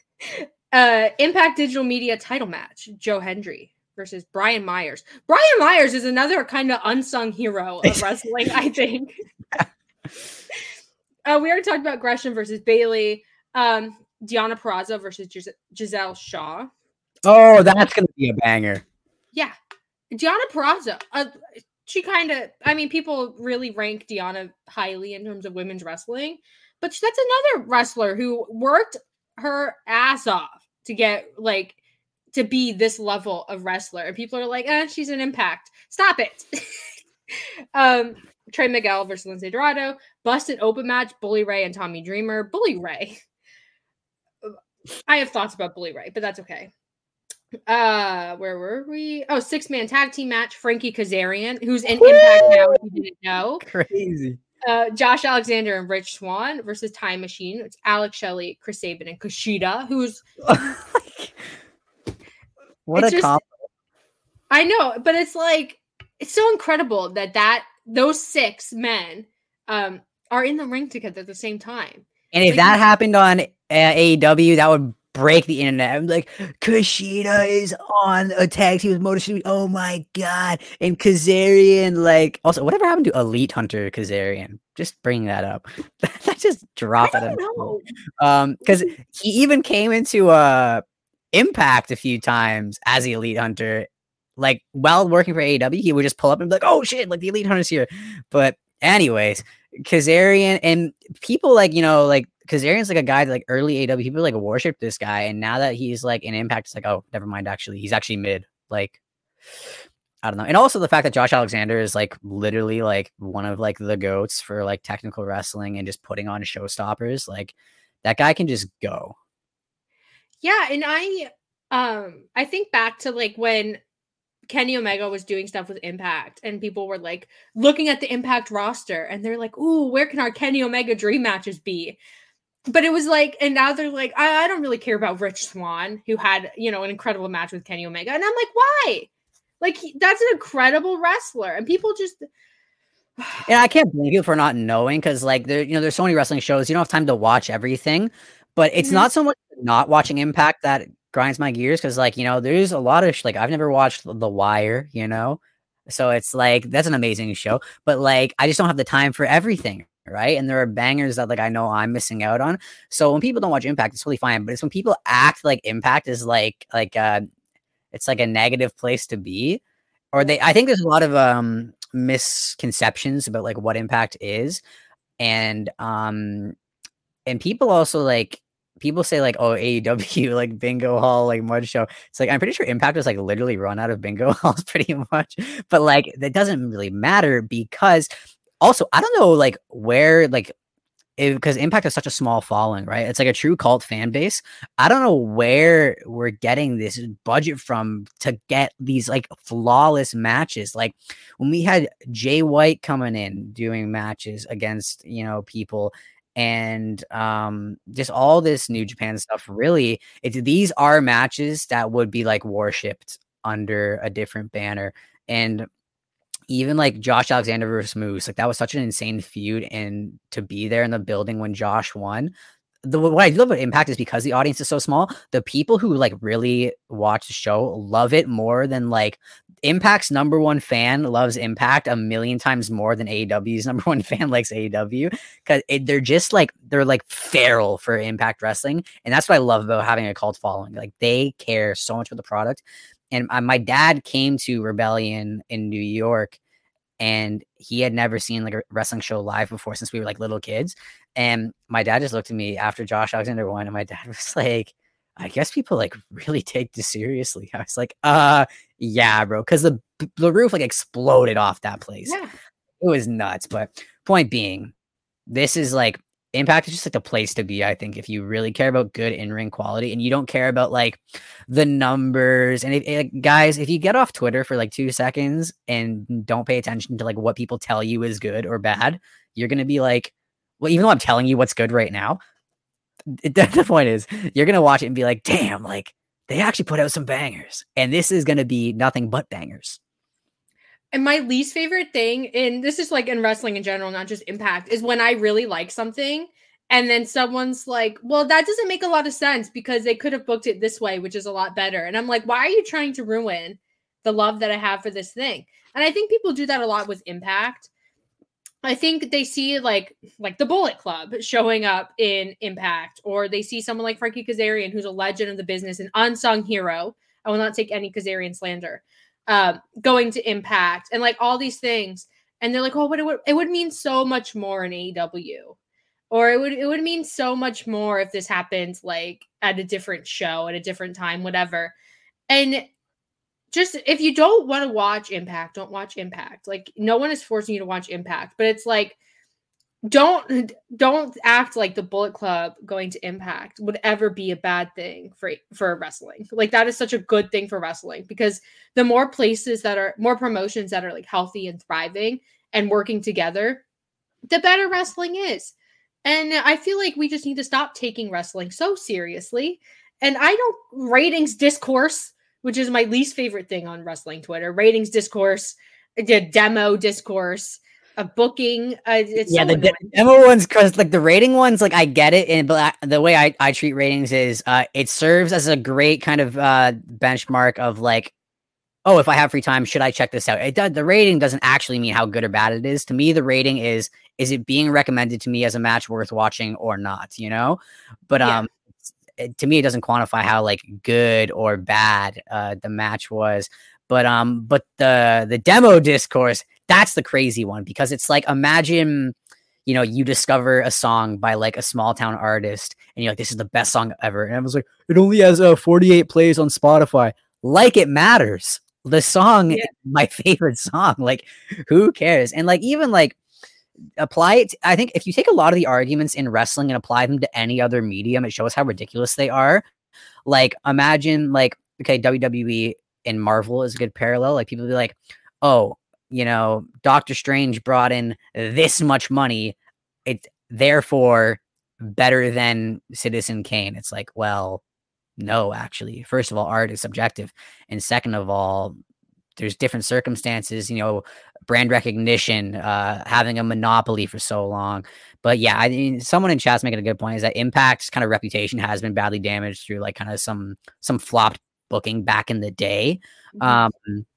uh, Impact Digital Media title match, Joe Hendry versus Brian Myers. Brian Myers is another kind of unsung hero of wrestling, I think. uh, we already talked about Gresham versus Bailey. Um, Deonna Purrazzo versus Gis- Giselle Shaw. Oh, that's going to be a banger. Yeah. Deonna Purrazzo. Uh, she kind of, I mean, people really rank Deonna highly in terms of women's wrestling, but that's another wrestler who worked her ass off to get, like, to be this level of wrestler. And people are like, eh, she's an Impact. Stop it. um, Trey Miguel versus Lince Dorado. Busted open match, Bully Ray and Tommy Dreamer. Bully Ray. I have thoughts about Bully Ray, but that's okay. Uh, where were we? Oh, six man tag team match. Frankie Kazarian, who's in Impact now, if you didn't know. Crazy. Uh, Josh Alexander and Rich Swann versus Time Machine. It's Alex Shelley, Chris Sabin, and Kushida, who's what it's a just, comp. I know, but it's like it's so incredible that that those six men um are in the ring together at the same time. And if like, that happened on uh, A E W, that would break the internet. I'm like, Kushida is on a tag team with Motor City. Oh my god! And Kazarian, like, also, whatever happened to Elite Hunter Kazarian? Just bring that up. That just dropped I it. don't know. Um, because he even came into uh Impact a few times as the Elite Hunter. Like, while working for A E W, he would just pull up and be like, "Oh shit! Like the Elite Hunter's here." But anyways, Kazarian and people like, you know, like Kazarian's like a guy that like early A E W people like worship this guy, and now that he's like in Impact, it's like, oh, never mind. Actually, he's actually mid. Like, I don't know. And also the fact that Josh Alexander is like literally like one of like the goats for like technical wrestling and just putting on showstoppers. Like, that guy can just go. Yeah, and I um I think back to like when Kenny Omega was doing stuff with Impact and people were like looking at the Impact roster and they're like, ooh, where can our Kenny Omega dream matches be? But it was like, and now they're like, I, I don't really care about Rich Swann, who had, you know, an incredible match with Kenny Omega. And I'm like, why? Like, he, that's an incredible wrestler. And people just. And I can't blame you for not knowing, because like there, you know, there's so many wrestling shows, you don't have time to watch everything. But it's mm-hmm. not so much not watching Impact that grinds my gears, because like, you know, there's a lot of sh- like I've never watched The Wire, you know, so it's like that's an amazing show, but like I just don't have the time for everything, right? And there are bangers that like I know I'm missing out on. So when people don't watch Impact, it's totally fine. But it's when people act like Impact is like like uh it's like a negative place to be, or they. I think there's a lot of um misconceptions about like what Impact is, and um and people also like. People say like, oh, A E W, like bingo hall, like mud show. It's like, I'm pretty sure Impact was like literally run out of bingo halls pretty much. But like, that doesn't really matter, because also, I don't know like where, like, because Impact is such a small following, right? It's like a true cult fan base. I don't know where we're getting this budget from to get these like flawless matches. Like when we had Jay White coming in doing matches against, you know, people, and um just all this New Japan stuff, really it's these are matches that would be like worshipped under a different banner. And even like Josh Alexander versus Moose, like that was such an insane feud, and to be there in the building when Josh won. The what I love about Impact is because the audience is so small, the people who like really watch the show love it more than like Impact's number one fan loves Impact a million times more than A E W's number one fan likes A E W, because they're just like they're like feral for Impact Wrestling, and that's what I love about having a cult following. Like they care so much for the product. And uh, my dad came to Rebellion in New York, and he had never seen like a wrestling show live before since we were like little kids. And my dad just looked at me after Josh Alexander won, and my dad was like, I guess people like really take this seriously. I was like, uh, yeah, bro. Cause the, the roof like exploded off that place. Yeah. It was nuts. But point being, this is like Impact is just like the place to be, I think, if you really care about good in-ring quality and you don't care about like the numbers. And if, if, guys, if you get off Twitter for like two seconds and don't pay attention to like what people tell you is good or bad, you're going to be like, well, even though I'm telling you what's good right now, it, the point is you're going to watch it and be like, damn, like they actually put out some bangers, and this is going to be nothing but bangers. And my least favorite thing, and this is like in wrestling in general, not just Impact, is when I really like something and then someone's like, well, that doesn't make a lot of sense because they could have booked it this way, which is a lot better. And I'm like, why are you trying to ruin the love that I have for this thing? And I think people do that a lot with Impact. I think they see like like the Bullet Club showing up in Impact, or they see someone like Frankie Kazarian, who's a legend of the business, an unsung hero. I will not take any Kazarian slander. Um, going to Impact and like all these things, and they're like, oh, but it would it would mean so much more in A E W, or it would it would mean so much more if this happened like at a different show at a different time, whatever. And just if you don't want to watch Impact, don't watch Impact. Like no one is forcing you to watch Impact, but it's like don't don't act like the Bullet Club going to Impact would ever be a bad thing for for wrestling. Like that is such a good thing for wrestling, because the more places that are more promotions that are like healthy and thriving and working together, the better wrestling is. And I feel like we just need to stop taking wrestling so seriously. And I don't ratings discourse, which is my least favorite thing on wrestling Twitter. Ratings discourse, the demo discourse, a booking. Uh, it's yeah, so the de- demo ones, because like the rating ones, like I get it, and but I, the way I, I treat ratings is, uh, it serves as a great kind of uh benchmark of like, oh, if I have free time, should I check this out? It does. The rating doesn't actually mean how good or bad it is. To me, the rating is is it being recommended to me as a match worth watching or not? You know, but um. Yeah. It, to me, it doesn't quantify how like good or bad uh, the match was. But um, but the the demo discourse, that's the crazy one, because it's like, imagine, you know, you discover a song by like a small town artist, and you're like, this is the best song ever, and I was like, it only has uh, forty-eight plays on Spotify. Like it matters. The song, Yeah. is my favorite song. Like, who cares? And like, even like, apply it. I think if you take a lot of the arguments in wrestling and apply them to any other medium, it shows how ridiculous they are. Like, imagine like, okay, W W E and Marvel is a good parallel. Like, people be like, oh, you know, Doctor Strange brought in this much money, it's therefore better than Citizen Kane. It's like, well, no, actually. First of all, art is subjective, and second of all, there's different circumstances, you know, brand recognition, uh, having a monopoly for so long. But yeah, I mean, someone in chat's making a good point, is that Impact's kind of reputation has been badly damaged through like kind of some some flopped booking back in the day. Um,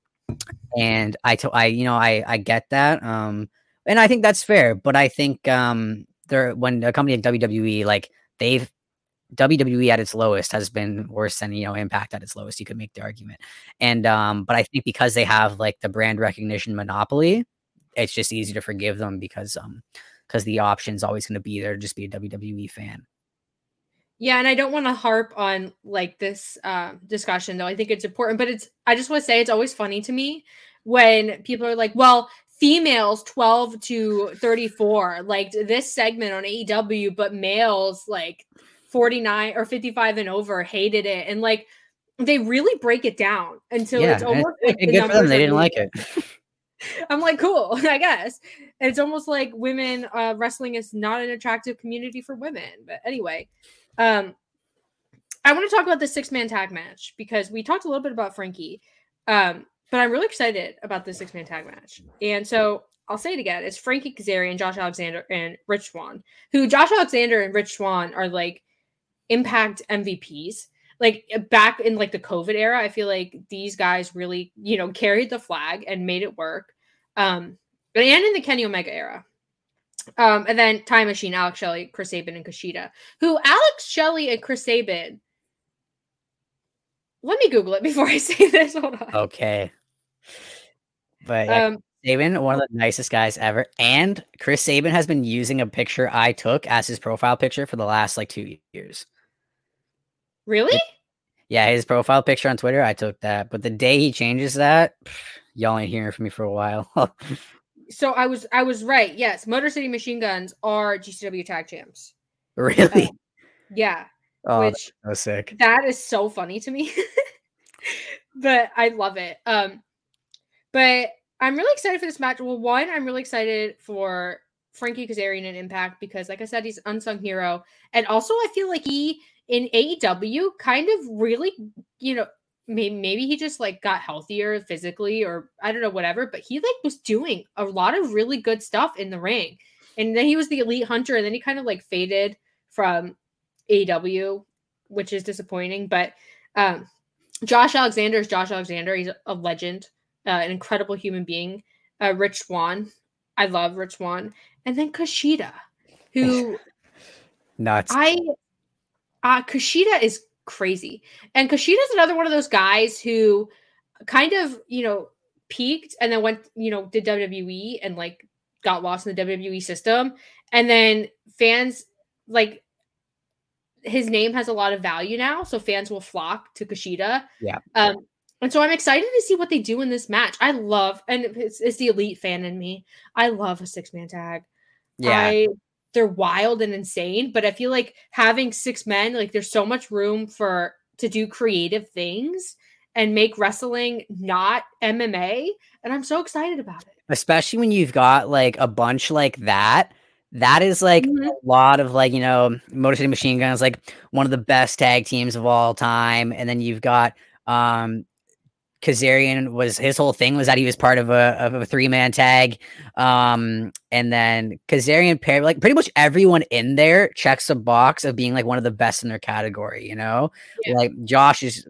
and I, to, I, you know, I, I get that. Um, and I think that's fair, but I think um, there, when a company like W W E, like they've, W W E at its lowest has been worse than, you know, Impact at its lowest. You could make the argument. And, um, but I think because they have like the brand recognition monopoly, it's just easy to forgive them because, um, because the option's always going to be there to just be a W W E fan. Yeah, and I don't want to harp on like this uh, discussion, though. I think it's important, but it's, I just want to say it's always funny to me when people are like, well, females twelve to thirty-four liked this segment on A E W, but males like forty-nine or fifty-five and over hated it. And like, they really break it down until Yeah, it's almost it's, like it's the good for them. They numbers didn't are like moving. it. I'm like, cool, I guess. It's almost like women uh, wrestling is not an attractive community for women. But anyway, um, I want to talk about the six-man tag match because we talked a little bit about Frankie, um, but I'm really excited about the six-man tag match. And so I'll say it again. It's Frankie Kazarian, Josh Alexander, and Rich Swann, who Josh Alexander and Rich Swann are like Impact M V Ps. Like back in like the COVID era, I feel like these guys really, you know, carried the flag and made it work. Um, and in the Kenny Omega era. Um, and then Time Machine, Alex Shelley, Chris Sabin, and Kushida, who Alex Shelley and Chris Sabin, let me Google it before I say this. Hold on. Okay. But yeah, Um, Sabin, one of the nicest guys ever. And Chris Sabin has been using a picture I took as his profile picture for the last like two years. really? Yeah, his profile picture on Twitter, I took that. But the day he changes that, pff, y'all ain't hearing from me for a while. So I was I was right. Yes, Motor City Machine Guns are G C W tag champs. Really? Um, yeah. Oh, which that's so sick. that is so funny to me. But I love it. Um, but I'm really excited for this match. Well, one, I'm really excited for Frankie Kazarian in Impact because, like I said, he's an unsung hero. And also, I feel like he, in A E W, kind of really, you know, maybe, maybe he just, like, got healthier physically or, I don't know, whatever. But he, like, was doing a lot of really good stuff in the ring. And then he was the elite hunter, and then he kind of, like, faded from A E W, which is disappointing. But um, Josh Alexander is Josh Alexander. He's a legend. Uh, an incredible human being. Uh, Rich Swann. I love Rich Swann. And then Kushida, who Nuts. I, uh, Kushida is crazy. And Kushida is another one of those guys who kind of, you know, peaked and then went, you know, did W W E and like got lost in the W W E system. And then fans, like, his name has a lot of value now. So fans will flock to Kushida. Yeah. Um, And so I'm excited to see what they do in this match. I love, and it's, it's the elite fan in me. I love a six-man tag. Yeah. I they're wild and insane, but I feel like having six men, like there's so much room for to do creative things and make wrestling not M M A, and I'm so excited about it. Especially when you've got like a bunch like that. That is like Mhm. a lot of like, you know, Motor City Machine Guns, like one of the best tag teams of all time. And then you've got um Kazarian was his whole thing was that he was part of a of a three man tag. Um, and then Kazarian pair like pretty much everyone in there checks a box of being like one of the best in their category, you know? Yeah. Like Josh is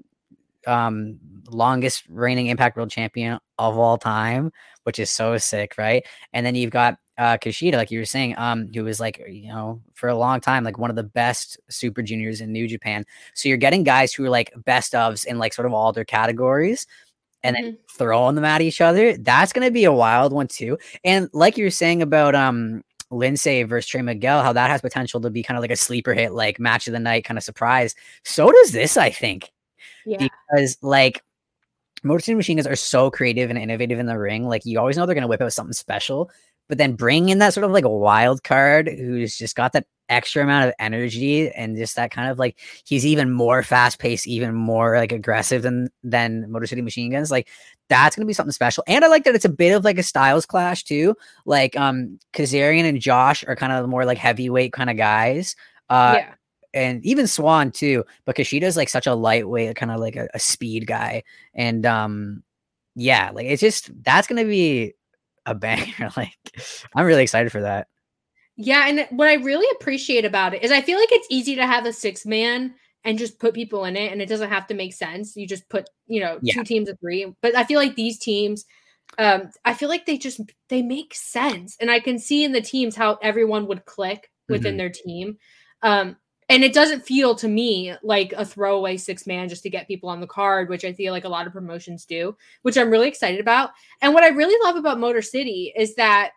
um longest reigning Impact World Champion of all time, which is so sick, right? And then you've got uh Kushida, like you were saying, um, who was like, you know, for a long time, like one of the best super juniors in New Japan. So you're getting guys who are like best ofs in like sort of all their categories and Mhm. then throwing them at each other. That's gonna be a wild one too. And like you were saying about um Lindsay versus Trey Miguel, how that has potential to be kind of like a sleeper hit, like match of the night kind of surprise. So does this, I think. Yeah. Because like Motor City Machine Guns are so creative and innovative in the ring. Like you always know they're gonna whip out something special, but then bring in that sort of like a wild card who's just got that extra amount of energy and just that kind of like he's even more fast paced, even more like aggressive than than Motor City Machine Guns. Like that's gonna be something special. And I like that it's a bit of like a styles clash too. Like um Kazarian and Josh are kind of more like heavyweight kind of guys. Uh Yeah. and even Swan too, but Kushida's like such a lightweight, kind of like a, a speed guy. And um yeah, like it's just that's gonna be a banger. Like I'm really excited for that. Yeah, and what I really appreciate about it is I feel like it's easy to have a six man and just put people in it, and it doesn't have to make sense. You just put, you know, Yeah. two teams of three. But I feel like these teams, um, I feel like they just they make sense, and I can see in the teams how everyone would click within Mhm. their team. Um, and it doesn't feel to me like a throwaway six man just to get people on the card, which I feel like a lot of promotions do, which I'm really excited about. And what I really love about Motor City is that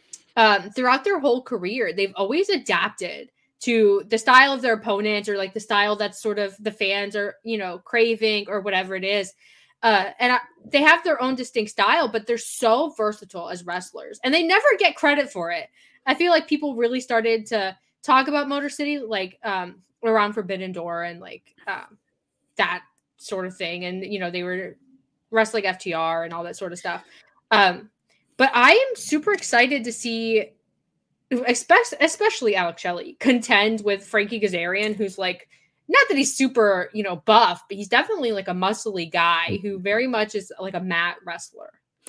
um, throughout their whole career, they've always adapted to the style of their opponents or like the style that's sort of the fans are, you know, craving or whatever it is. Uh, and I, they have their own distinct style, but they're so versatile as wrestlers and they never get credit for it. I feel like people really started to talk about Motor City like um, around Forbidden Door and like um, that sort of thing. And, you know, they were wrestling F T R and all that sort of stuff. Um, but I am super excited to see, especially, especially Alex Shelley, contend with Frankie Kazarian, who's like, not that he's super, you know, buff, but he's definitely like a muscly guy who very much is like a mat wrestler.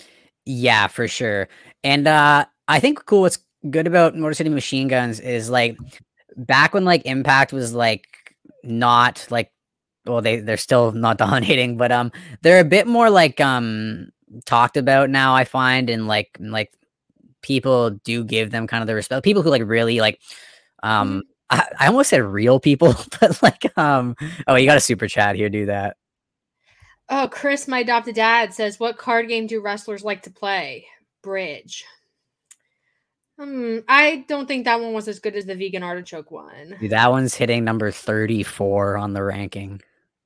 Yeah, for sure. And uh I think cool what's good about Motor City Machine Guns is like back when like Impact was like not like well they they're still not dominating, but um they're a bit more like um talked about now, I find, and like like people do give them kind of the respect. People who like really like um Mhm. I, I almost said real people, but like um oh you got a super chat here, do that. Oh, Chris, my adopted dad, says, what card game do wrestlers like to play? Bridge. Hmm, I don't think that one was as good as the vegan artichoke one. Dude, that one's hitting number thirty-four on the ranking.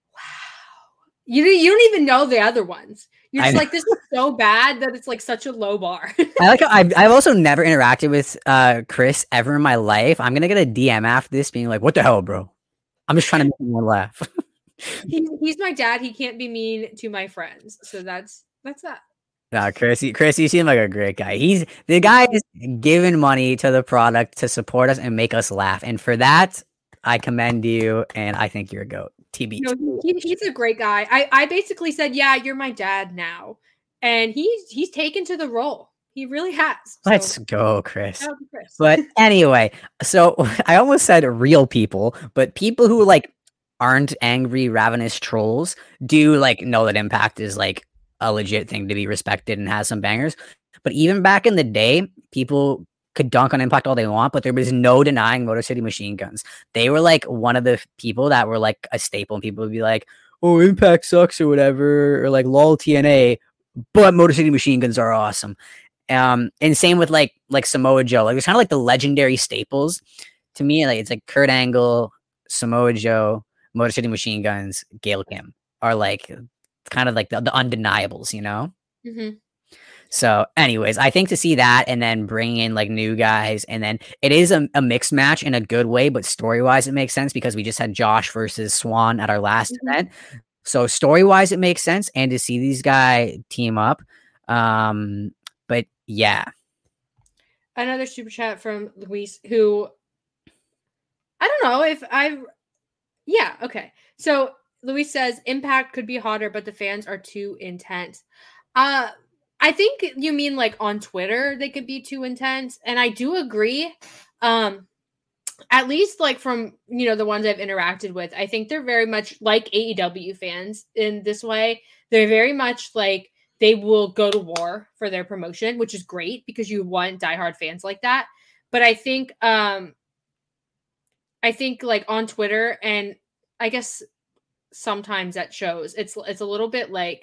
You, you don't even know the other ones. You're I just know. like, this is so bad that it's like such a low bar. I like how I've, I've also never interacted with uh Chris ever in my life. I'm gonna get a D M after this being like, what the hell, bro? I'm just trying to make him laugh. he's, he's my dad. He can't be mean to my friends. So that's that's that. No, Chris, you- Chris, you seem like a great guy. He's the guy is giving money to the product to support us and make us laugh. And for that, I commend you and I think you're a goat. T B. No, he, he's a great guy. I, I basically said, yeah, you're my dad now. And he's he's taken to the role. He really has. So, Let's go, Chris. shout out to Chris. But anyway, so I almost said real people, but people who like aren't angry, ravenous trolls do like know that Impact is like a legit thing to be respected and has some bangers. But even back in the day, people could dunk on Impact all they want, but there was no denying Motor City Machine Guns. They were like one of the people that were like a staple, and people would be like, "Oh, Impact sucks" or whatever, or like "lol T N A," but Motor City Machine Guns are awesome. Um, and same with like like Samoa Joe. Like it's kind of like the legendary staples to me. Like it's like Kurt Angle, Samoa Joe, Motor City Machine Guns, Gail Kim are like kind of like the, the undeniables, you know. Mm-hmm. So, anyways, I think to see that and then bring in like new guys, and then it is a, a mixed match in a good way, but story wise, it makes sense because we just had Josh versus Swan at our last mm-hmm. event. So, story wise, it makes sense. And to see these guys team up. Um, but yeah. Another super chat from Luis, who I don't know if I've. Yeah, okay. So, Luis says Impact could be hotter, but the fans are too intense. Uh, I think you mean like on Twitter, they could be too intense. And I do agree. Um, at least like from, you know, the ones I've interacted with, I think they're very much like A E W fans in this way. They're very much like they will go to war for their promotion, which is great because you want diehard fans like that. But I think, um, I think like on Twitter and I guess sometimes at shows, it's, it's a little bit like,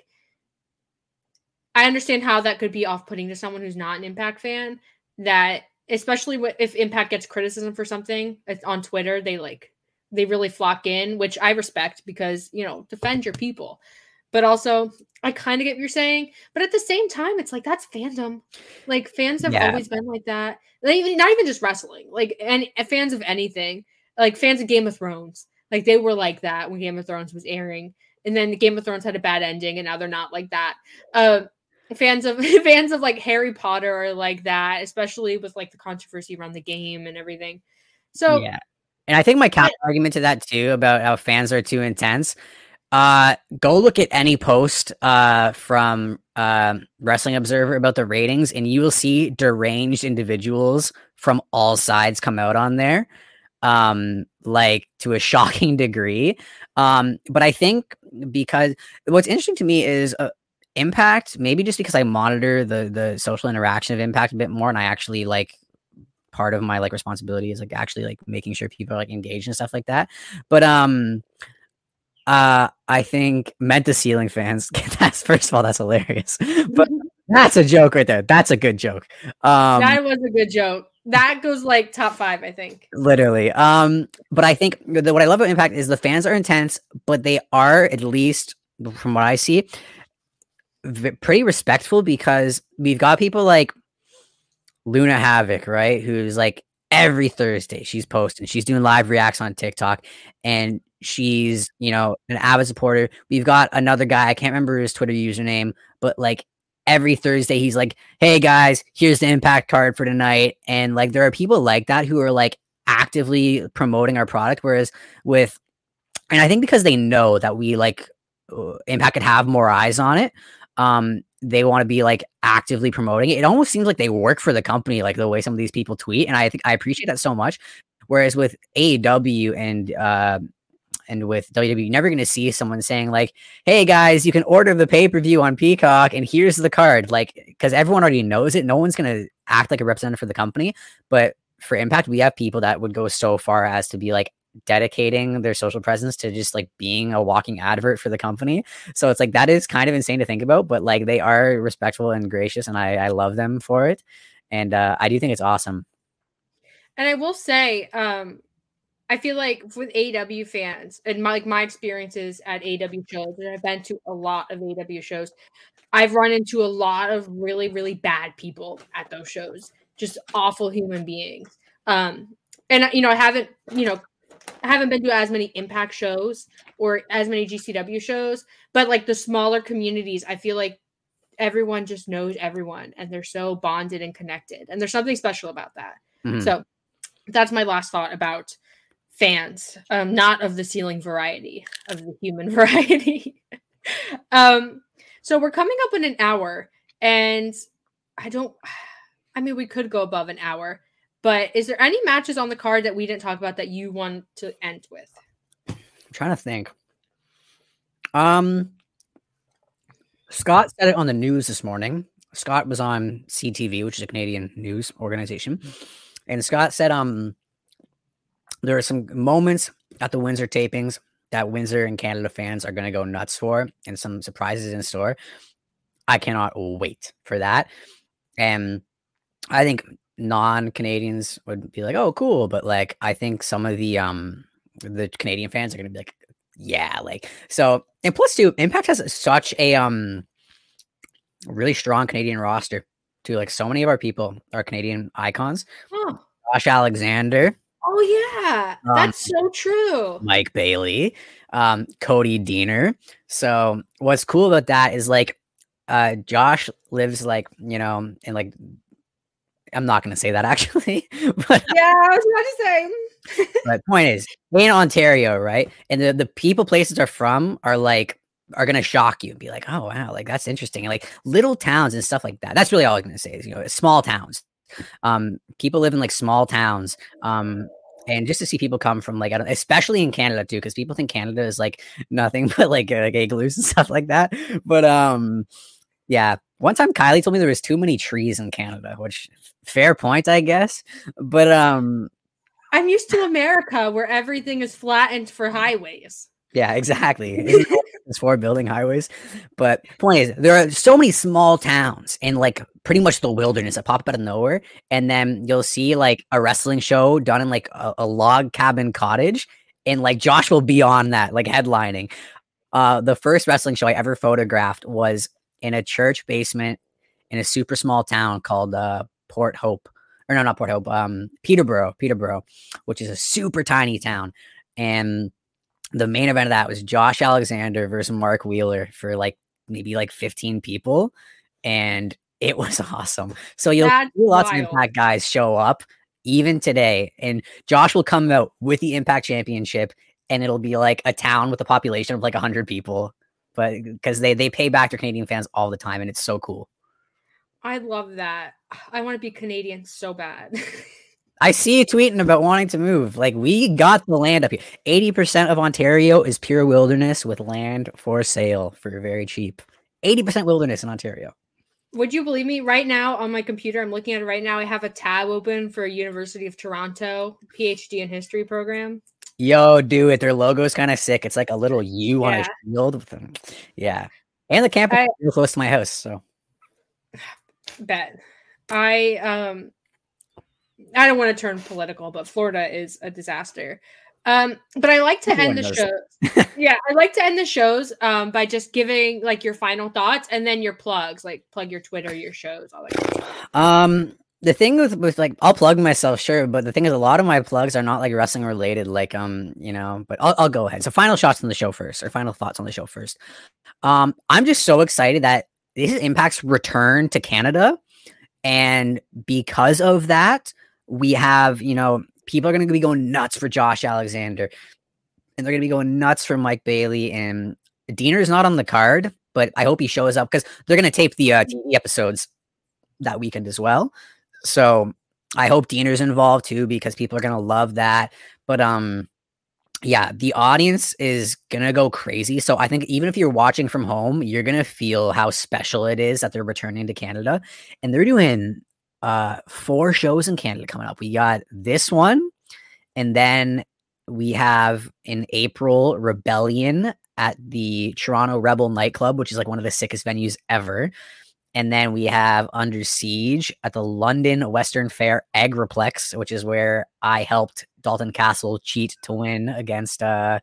I understand how that could be off-putting to someone who's not an Impact fan, that especially if Impact gets criticism for something on Twitter, they like, they really flock in, which I respect because, you know, defend your people. But also, I kind of get what you're saying. But at the same time, it's like, that's fandom. Like, fans have yeah. always been like that. Not even, not even just wrestling. Like, and fans of anything. Like, fans of Game of Thrones. Like, they were like that when Game of Thrones was airing. And then the Game of Thrones had a bad ending, and now they're not like that. Uh, Fans of fans of like Harry Potter are like that, especially with like the controversy around the game and everything. So yeah, and I think my counter argument to that too about how fans are too intense. Uh, go look at any post uh from uh, Wrestling Observer about the ratings, and you will see deranged individuals from all sides come out on there, um, like to a shocking degree. Um, but I think because what's interesting to me is. Uh, Impact, maybe just because I monitor the the social interaction of Impact a bit more, and I actually like part of my like responsibility is like actually like making sure people are like engaged and stuff like that. But um, uh, I think Meant to Ceiling fans. That's first of all, that's hilarious. But that's a joke right there. That's a good joke. Um, that was a good joke. That goes like top five, I think. Literally. Um, but I think the, what I love about Impact is the fans are intense, but they are, at least from what I see, pretty respectful, because we've got people like Luna Havoc, right? Who's like every Thursday she's posting, she's doing live reacts on TikTok, and she's, you know, an avid supporter. We've got another guy, I can't remember his Twitter username, but like every Thursday he's like, hey guys, here's the Impact card for tonight. And like there are people like that who are like actively promoting our product, whereas with, and I think because they know that we like Impact could have more eyes on it, um they want to be like actively promoting it. It almost seems like they work for the company, like the way some of these people tweet, and I think I appreciate that so much. Whereas with A E W and uh and with W W E, you're never going to see someone saying like, hey guys, you can order the pay-per-view on Peacock and here's the card, like, because everyone already knows it. No one's going to act like a representative for the company. But for Impact, we have people that would go so far as to be like dedicating their social presence to just like being a walking advert for the company. So it's like, that is kind of insane to think about, but like they are respectful and gracious, and I, I love them for it. And uh, I do think it's awesome. And I will say, um, I feel like with A E W fans and my, like my experiences at A E W shows, and I've been to a lot of A E W shows, I've run into a lot of really, really bad people at those shows, just awful human beings. Um, and, you know, I haven't, you know, I haven't been to as many Impact shows or as many G C W shows, but like the smaller communities, I feel like everyone just knows everyone and they're so bonded and connected. And there's something special about that. Mm-hmm. So that's my last thought about fans, um, not of the ceiling variety, of the human variety. um, so we're coming up in an hour, and I don't, I mean, we could go above an hour. But is there any matches on the card that we didn't talk about that you want to end with? I'm trying to think. Um, Scott said it on the news this morning. Scott was on C T V, which is a Canadian news organization. And Scott said um, there are some moments at the Windsor tapings that Windsor and Canada fans are going to go nuts for, and some surprises in store. I cannot wait for that. And I think non-Canadians would be like, oh, cool. But like, I think some of the um the Canadian fans are gonna be like, yeah, like, so. And plus too, Impact has such a um really strong Canadian roster too. Like so many of our people are Canadian icons. Oh, Josh Alexander. oh yeah, Um, that's so true. Mike Bailey, um, Cody Deaner. So what's cool about that is like uh, Josh lives like, you know, in like, I'm not going to say that actually, but Yeah, I was about to say. but point is in Ontario, right? And the, the people places are from are like, are going to shock you and be like, oh, wow, like that's interesting. And like little towns and stuff like that. That's really all I'm going to say is, you know, small towns. Um, people live in like small towns. Um, and just to see people come from like, I don't, especially in Canada too, because people think Canada is like nothing but like, uh, like igloos and stuff like that. But um, yeah, one time Kylie told me there was too many trees in Canada, which fair point, I guess. But um, I'm used to America where everything is flattened for highways. yeah, exactly. It's for building highways. But point is, there are so many small towns in like pretty much the wilderness that pop up out of nowhere. And then you'll see like a wrestling show done in like a, a log cabin cottage. And like Josh will be on that, like headlining. Uh, the first wrestling show I ever photographed was in a church basement in a super small town called uh, Port Hope. Or no, not Port Hope. Um, Peterborough, Peterborough, which is a super tiny town. And the main event of that was Josh Alexander versus Mark Wheeler for like maybe like fifteen people. And it was awesome. So you'll That's see lots wild. of Impact guys show up even today. And Josh will come out with the Impact Championship and it'll be like a town with a population of like one hundred people. But because they, they pay back their Canadian fans all the time. And it's so cool. I love that. I want to be Canadian so bad. I see you tweeting about wanting to move. Like, we got the land up here. eighty percent of Ontario is pure wilderness with land for sale for very cheap. eighty percent wilderness in Ontario. Would you believe me? Right now on my computer, I'm looking at it right now. I have a tab open for University of Toronto PhD in history program. Yo, do it. Their logo is kind of sick. It's like a little U on a Yeah. shield. With them. Yeah. And the campus I- is real close to my house. So, Bet. I um I don't want to turn political, but Florida is a disaster. Um, but I like to Everyone end the knows shows. Yeah, I like to end the shows um by just giving like your final thoughts and then your plugs, like plug your Twitter, your shows, all that kind of stuff. um, the thing with, with like, I'll plug myself, sure. But the thing is, a lot of my plugs are not like wrestling related. Like, um, you know, but I'll, I'll go ahead. So, final shots on the show first, or final thoughts on the show first. Um, I'm just so excited that this is Impact's return to Canada. And because of that, we have, you know, people are going to be going nuts for Josh Alexander. And they're going to be going nuts for Mike Bailey. And Deaner is not on the card, but I hope he shows up because they're going to tape the uh, T V episodes that weekend as well. So I hope Deaner's involved too, because people are going to love that. But, um, yeah, the audience is going to go crazy. So I think even if you're watching from home, you're going to feel how special it is that they're returning to Canada. And they're doing uh, four shows in Canada coming up. We got this one, and then we have in April Rebellion at the Toronto Rebel nightclub, which is like one of the sickest venues ever. And then we have Under Siege at the London Western Fair Agriplex, which is where I helped Dalton Castle cheat to win against uh,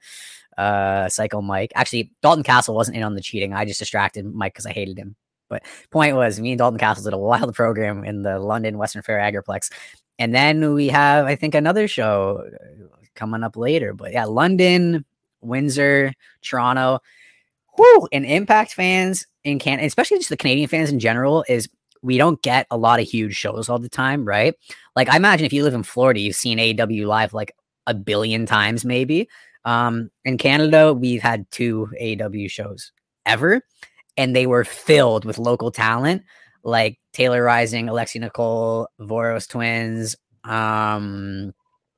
uh, Psycho Mike. Actually, Dalton Castle wasn't in on the cheating. I just distracted Mike because I hated him. But point was, me and Dalton Castle did a wild program in the London Western Fair Agriplex. And then we have, I think, another show coming up later. But yeah, London, Windsor, Toronto. Whoo! And Impact fans in Canada, especially just the Canadian fans in general, is we don't get a lot of huge shows all the time, right? Like, I imagine if you live in Florida, you've seen A E W live like a billion times, maybe. Um, in Canada, we've had two A E W shows ever, and they were filled with local talent like Taylor Rising, Alexi Nicole, Voros Twins, um,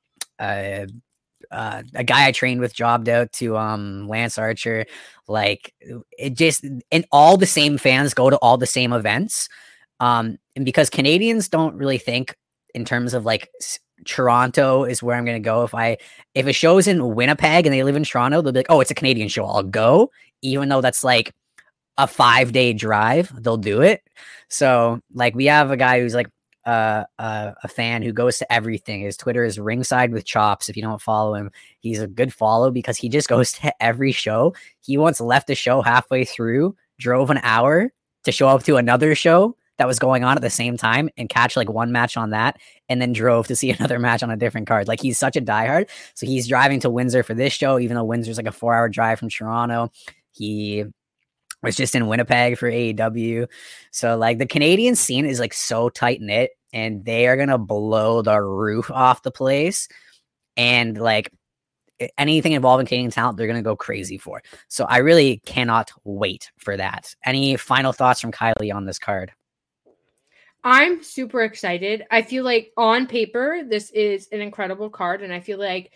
uh, uh, a guy I trained with jobbed out to um Lance Archer. Like, it just, and all the same fans go to all the same events. Um, and because Canadians don't really think in terms of like s- Toronto is where I'm going to go. If I, if a show's in Winnipeg and they live in Toronto, they'll be like, oh, it's a Canadian show, I'll go. Even though that's like a five day drive, they'll do it. So like, we have a guy who's like, Uh, uh, a fan who goes to everything. His Twitter is Ringside with Chops. If you don't follow him, he's a good follow because he just goes to every show. He once left the show halfway through, drove an hour to show up to another show that was going on at the same time and catch like one match on that, and then drove to see another match on a different card. Like he's such a diehard. So he's driving to Windsor for this show, even though Windsor's like a four hour drive from Toronto. He was just in Winnipeg for A E W. So like the Canadian scene is like so tight knit, and they are going to blow the roof off the place. And like anything involving Canadian talent, they're going to go crazy for. So I really cannot wait for that. Any final thoughts from Kylie on this card? I'm super excited. I feel like on paper, this is an incredible card. And I feel like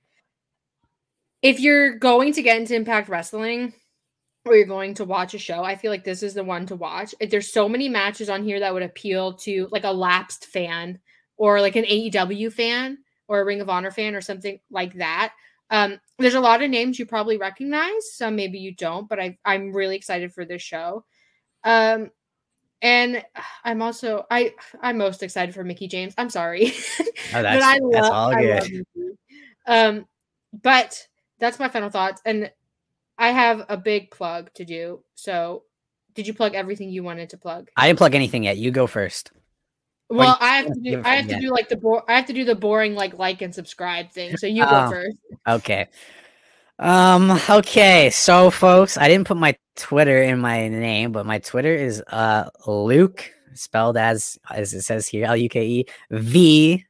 if you're going to get into Impact Wrestling or you're going to watch a show, I feel like this is the one to watch. There's so many matches on here that would appeal to like a lapsed fan or like an A E W fan or a Ring of Honor fan or something like that. Um, there's a lot of names you probably recognize. Some maybe you don't, but I, I'm really excited for this show. Um, And I'm also I I'm most excited for Mickie James. I'm sorry, oh, but I love, that's all good. I love Mickie. Um, but that's my final thoughts, and I have a big plug to do. So, did you plug everything you wanted to plug? I didn't plug anything yet. You go first. Well, I have to do I have to do like the bo- I have to do the boring like like and subscribe thing. So you go oh, first. Okay. Um, okay, so folks, I didn't put my Twitter in my name, but my Twitter is uh Luke, spelled as as it says here, L U K E V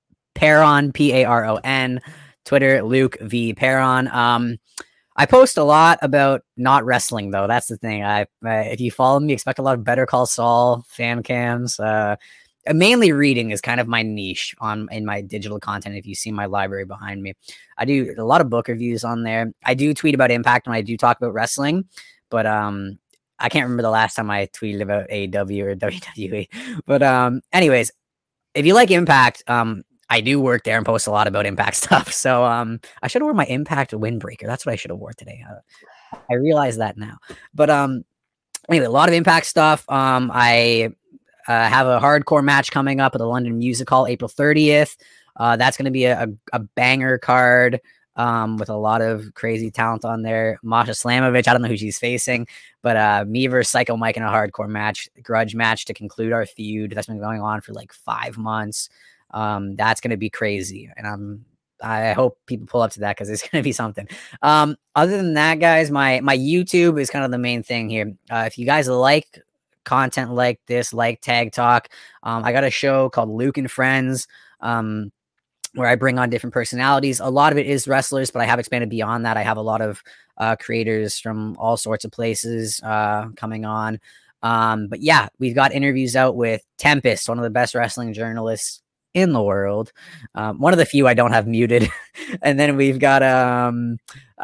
Paron, P A R O N. Twitter, Luke V Paron. Um, I post a lot about not wrestling though. That's the thing. I uh, if you follow me, expect a lot of Better Call Saul fan cams. Uh, mainly reading is kind of my niche on in my digital content. If you see my library behind me, I do a lot of book reviews on there. I do tweet about Impact when I do talk about wrestling, but um, I can't remember the last time I tweeted about A E W or W W E. But um, anyways, if you like Impact, um, I do work there and post a lot about Impact stuff. So um, I should have worn my Impact windbreaker. That's what I should have wore today. Uh, I realize that now. But um, anyway, a lot of Impact stuff. Um, I. Uh, have a hardcore match coming up at the London Music Hall April thirtieth. Uh, that's going to be a, a, a banger card um, with a lot of crazy talent on there. Masha Slamovich, I don't know who she's facing, but uh, me versus Psycho Mike in a hardcore match, grudge match to conclude our feud that's been going on for like five months. Um, that's going to be crazy. And I'm, I hope people pull up to that because it's going to be something. Um, other than that, guys, my, my YouTube is kind of the main thing here. Uh, if you guys like content like this, like Tag Talk, um, I got a show called Luke and Friends, um, where I bring on different personalities. A lot of it is wrestlers, but I have expanded beyond that. I have a lot of uh, creators from all sorts of places uh, coming on. Um, but yeah, we've got interviews out with Tempest, one of the best wrestling journalists in the world. Um, one of the few I don't have muted. And then we've got um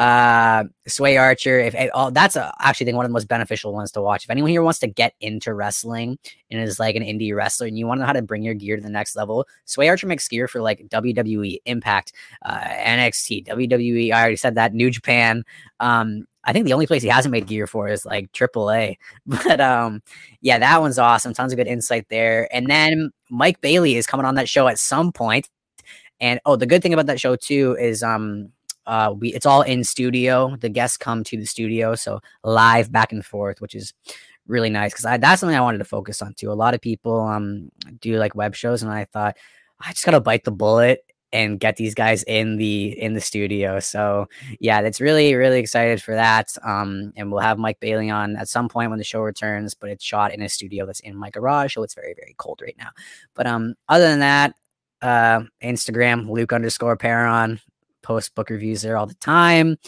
uh Sway Archer. If oh, that's a, actually one of the most beneficial ones to watch. If anyone here wants to get into wrestling and is like an indie wrestler and you want to know how to bring your gear to the next level, Sway Archer makes gear for like W W E, Impact, uh, N X T, W W E. I already said that. New Japan. Um, I think the only place he hasn't made gear for is like triple A. But um, yeah, that one's awesome. Tons of good insight there. And then Mike Bailey is coming on that show at some point. And oh, the good thing about that show too is um, uh, we it's all in studio. The guests come to the studio, so live back and forth, which is really nice because that's something I wanted to focus on too. A lot of people um do like web shows, and I thought I just gotta bite the bullet and get these guys in the in the studio. So yeah, that's really really excited for that. Um, and we'll have Mike Bailey on at some point when the show returns, but it's shot in a studio that's in my garage, so it's very very cold right now. But um, other than that, uh, Instagram Luke underscore Paron, post book reviews there all the time.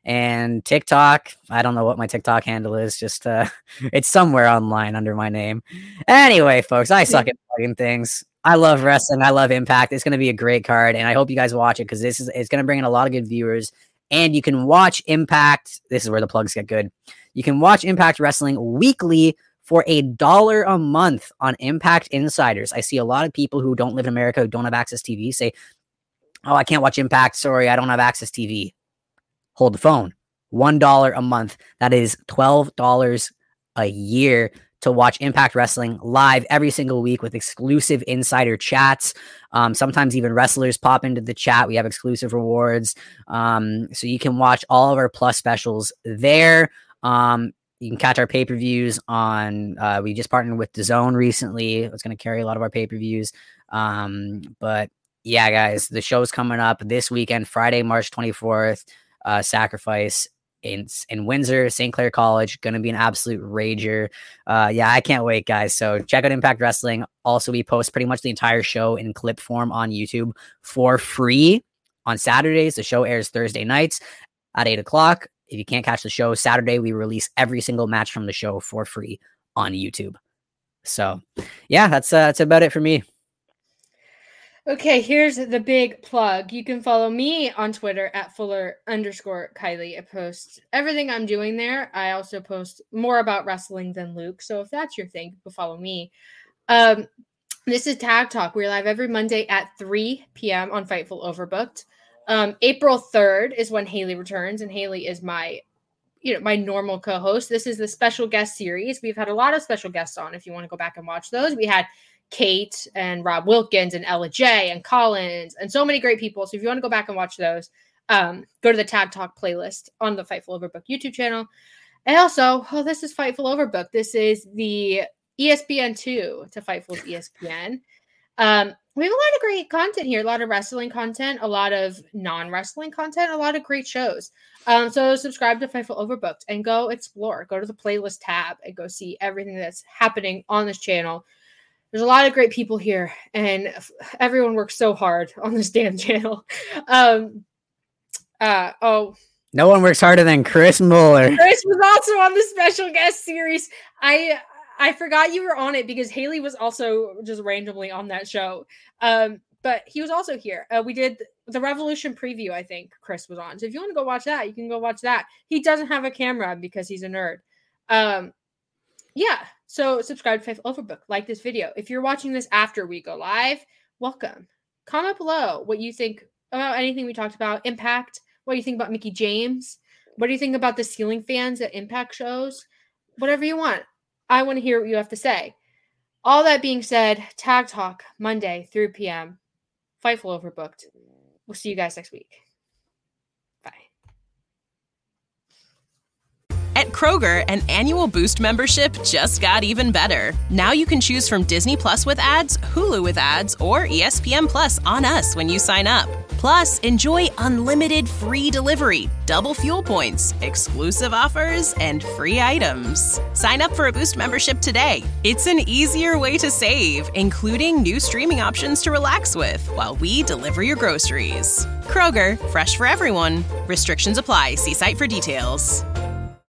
And TikTok, I don't know what my TikTok handle is, just uh, it's somewhere online under my name. Anyway, folks, I suck at plugging things. I love wrestling. I love Impact. It's going to be a great card, and I hope you guys watch it because this is it's going to bring in a lot of good viewers. And you can watch Impact. This is where the plugs get good. You can watch Impact Wrestling weekly for a dollar a month on Impact Insiders. I see a lot of people who don't live in America who don't have access T V say, "Oh, I can't watch Impact. Sorry, I don't have access T V." Hold the phone. one dollar a month. That is twelve dollars a year to watch Impact Wrestling live every single week with exclusive insider chats. Um, sometimes even wrestlers pop into the chat. We have exclusive rewards. Um, so you can watch all of our plus specials there. Um, You can catch our pay-per-views on, uh, we just partnered with DAZN recently. It's going to carry a lot of our pay-per-views. Um, but yeah, guys, the show's coming up this weekend, Friday, March twenty-fourth, uh, Sacrifice in in Windsor, Saint Clair College. Going to be an absolute rager. Uh, yeah, I can't wait, guys. So check out Impact Wrestling. Also, we post pretty much the entire show in clip form on YouTube for free on Saturdays. The show airs Thursday nights at eight o'clock. If you can't catch the show Saturday, we release every single match from the show for free on YouTube. So yeah, that's uh, that's about it for me. Okay, here's the big plug. You can follow me on Twitter at Fuller underscore Kylie. I post everything I'm doing there. I also post more about wrestling than Luke. So if that's your thing, go follow me. Um, this is Tag Talk. We're live every Monday at three p.m. on Fightful Overbooked. Um, April third is when Haley returns, and Haley is my, you know, my normal co-host. This is the special guest series. We've had a lot of special guests on. If you want to go back and watch those, we had Kate and Rob Wilkins and Ella J and Collins and so many great people. So if you want to go back and watch those, um, go to the Tag Talk playlist on the Fightful Overbooked YouTube channel. And also, oh, this is Fightful Overbooked. This is the E S P N two to Fightful's E S P N. Um, we have a lot of great content here, a lot of wrestling content, a lot of non-wrestling content, a lot of great shows. Um, so subscribe to Fightful Overbooked and go explore. Go to the playlist tab and go see everything that's happening on this channel. There's a lot of great people here, and everyone works so hard on this damn channel. Um, uh, oh, no one works harder than Chris Muller. Chris was also on the special guest series. I I forgot you were on it because Haley was also just randomly on that show. Um, but he was also here. Uh, we did the Revolution preview, I think Chris was on. So if you want to go watch that, you can go watch that. He doesn't have a camera because he's a nerd. Um, yeah. So subscribe to Fightful Overbooked. Like this video. If you're watching this after we go live, welcome. Comment below what you think about anything we talked about. Impact. What do you think about Mickie James? What do you think about the ceiling fans at Impact shows? Whatever you want. I want to hear what you have to say. All that being said, Tag Talk, Monday, three p.m. Fightful Overbooked. We'll see you guys next week. Bye. At Kroger, an annual Boost membership just got even better. Now you can choose from Disney Plus with ads, Hulu with ads, or E S P N Plus on us when you sign up. Plus, enjoy unlimited free delivery, double fuel points, exclusive offers, and free items. Sign up for a Boost membership today. It's an easier way to save, including new streaming options to relax with while we deliver your groceries. Kroger, fresh for everyone. Restrictions apply. See site for details.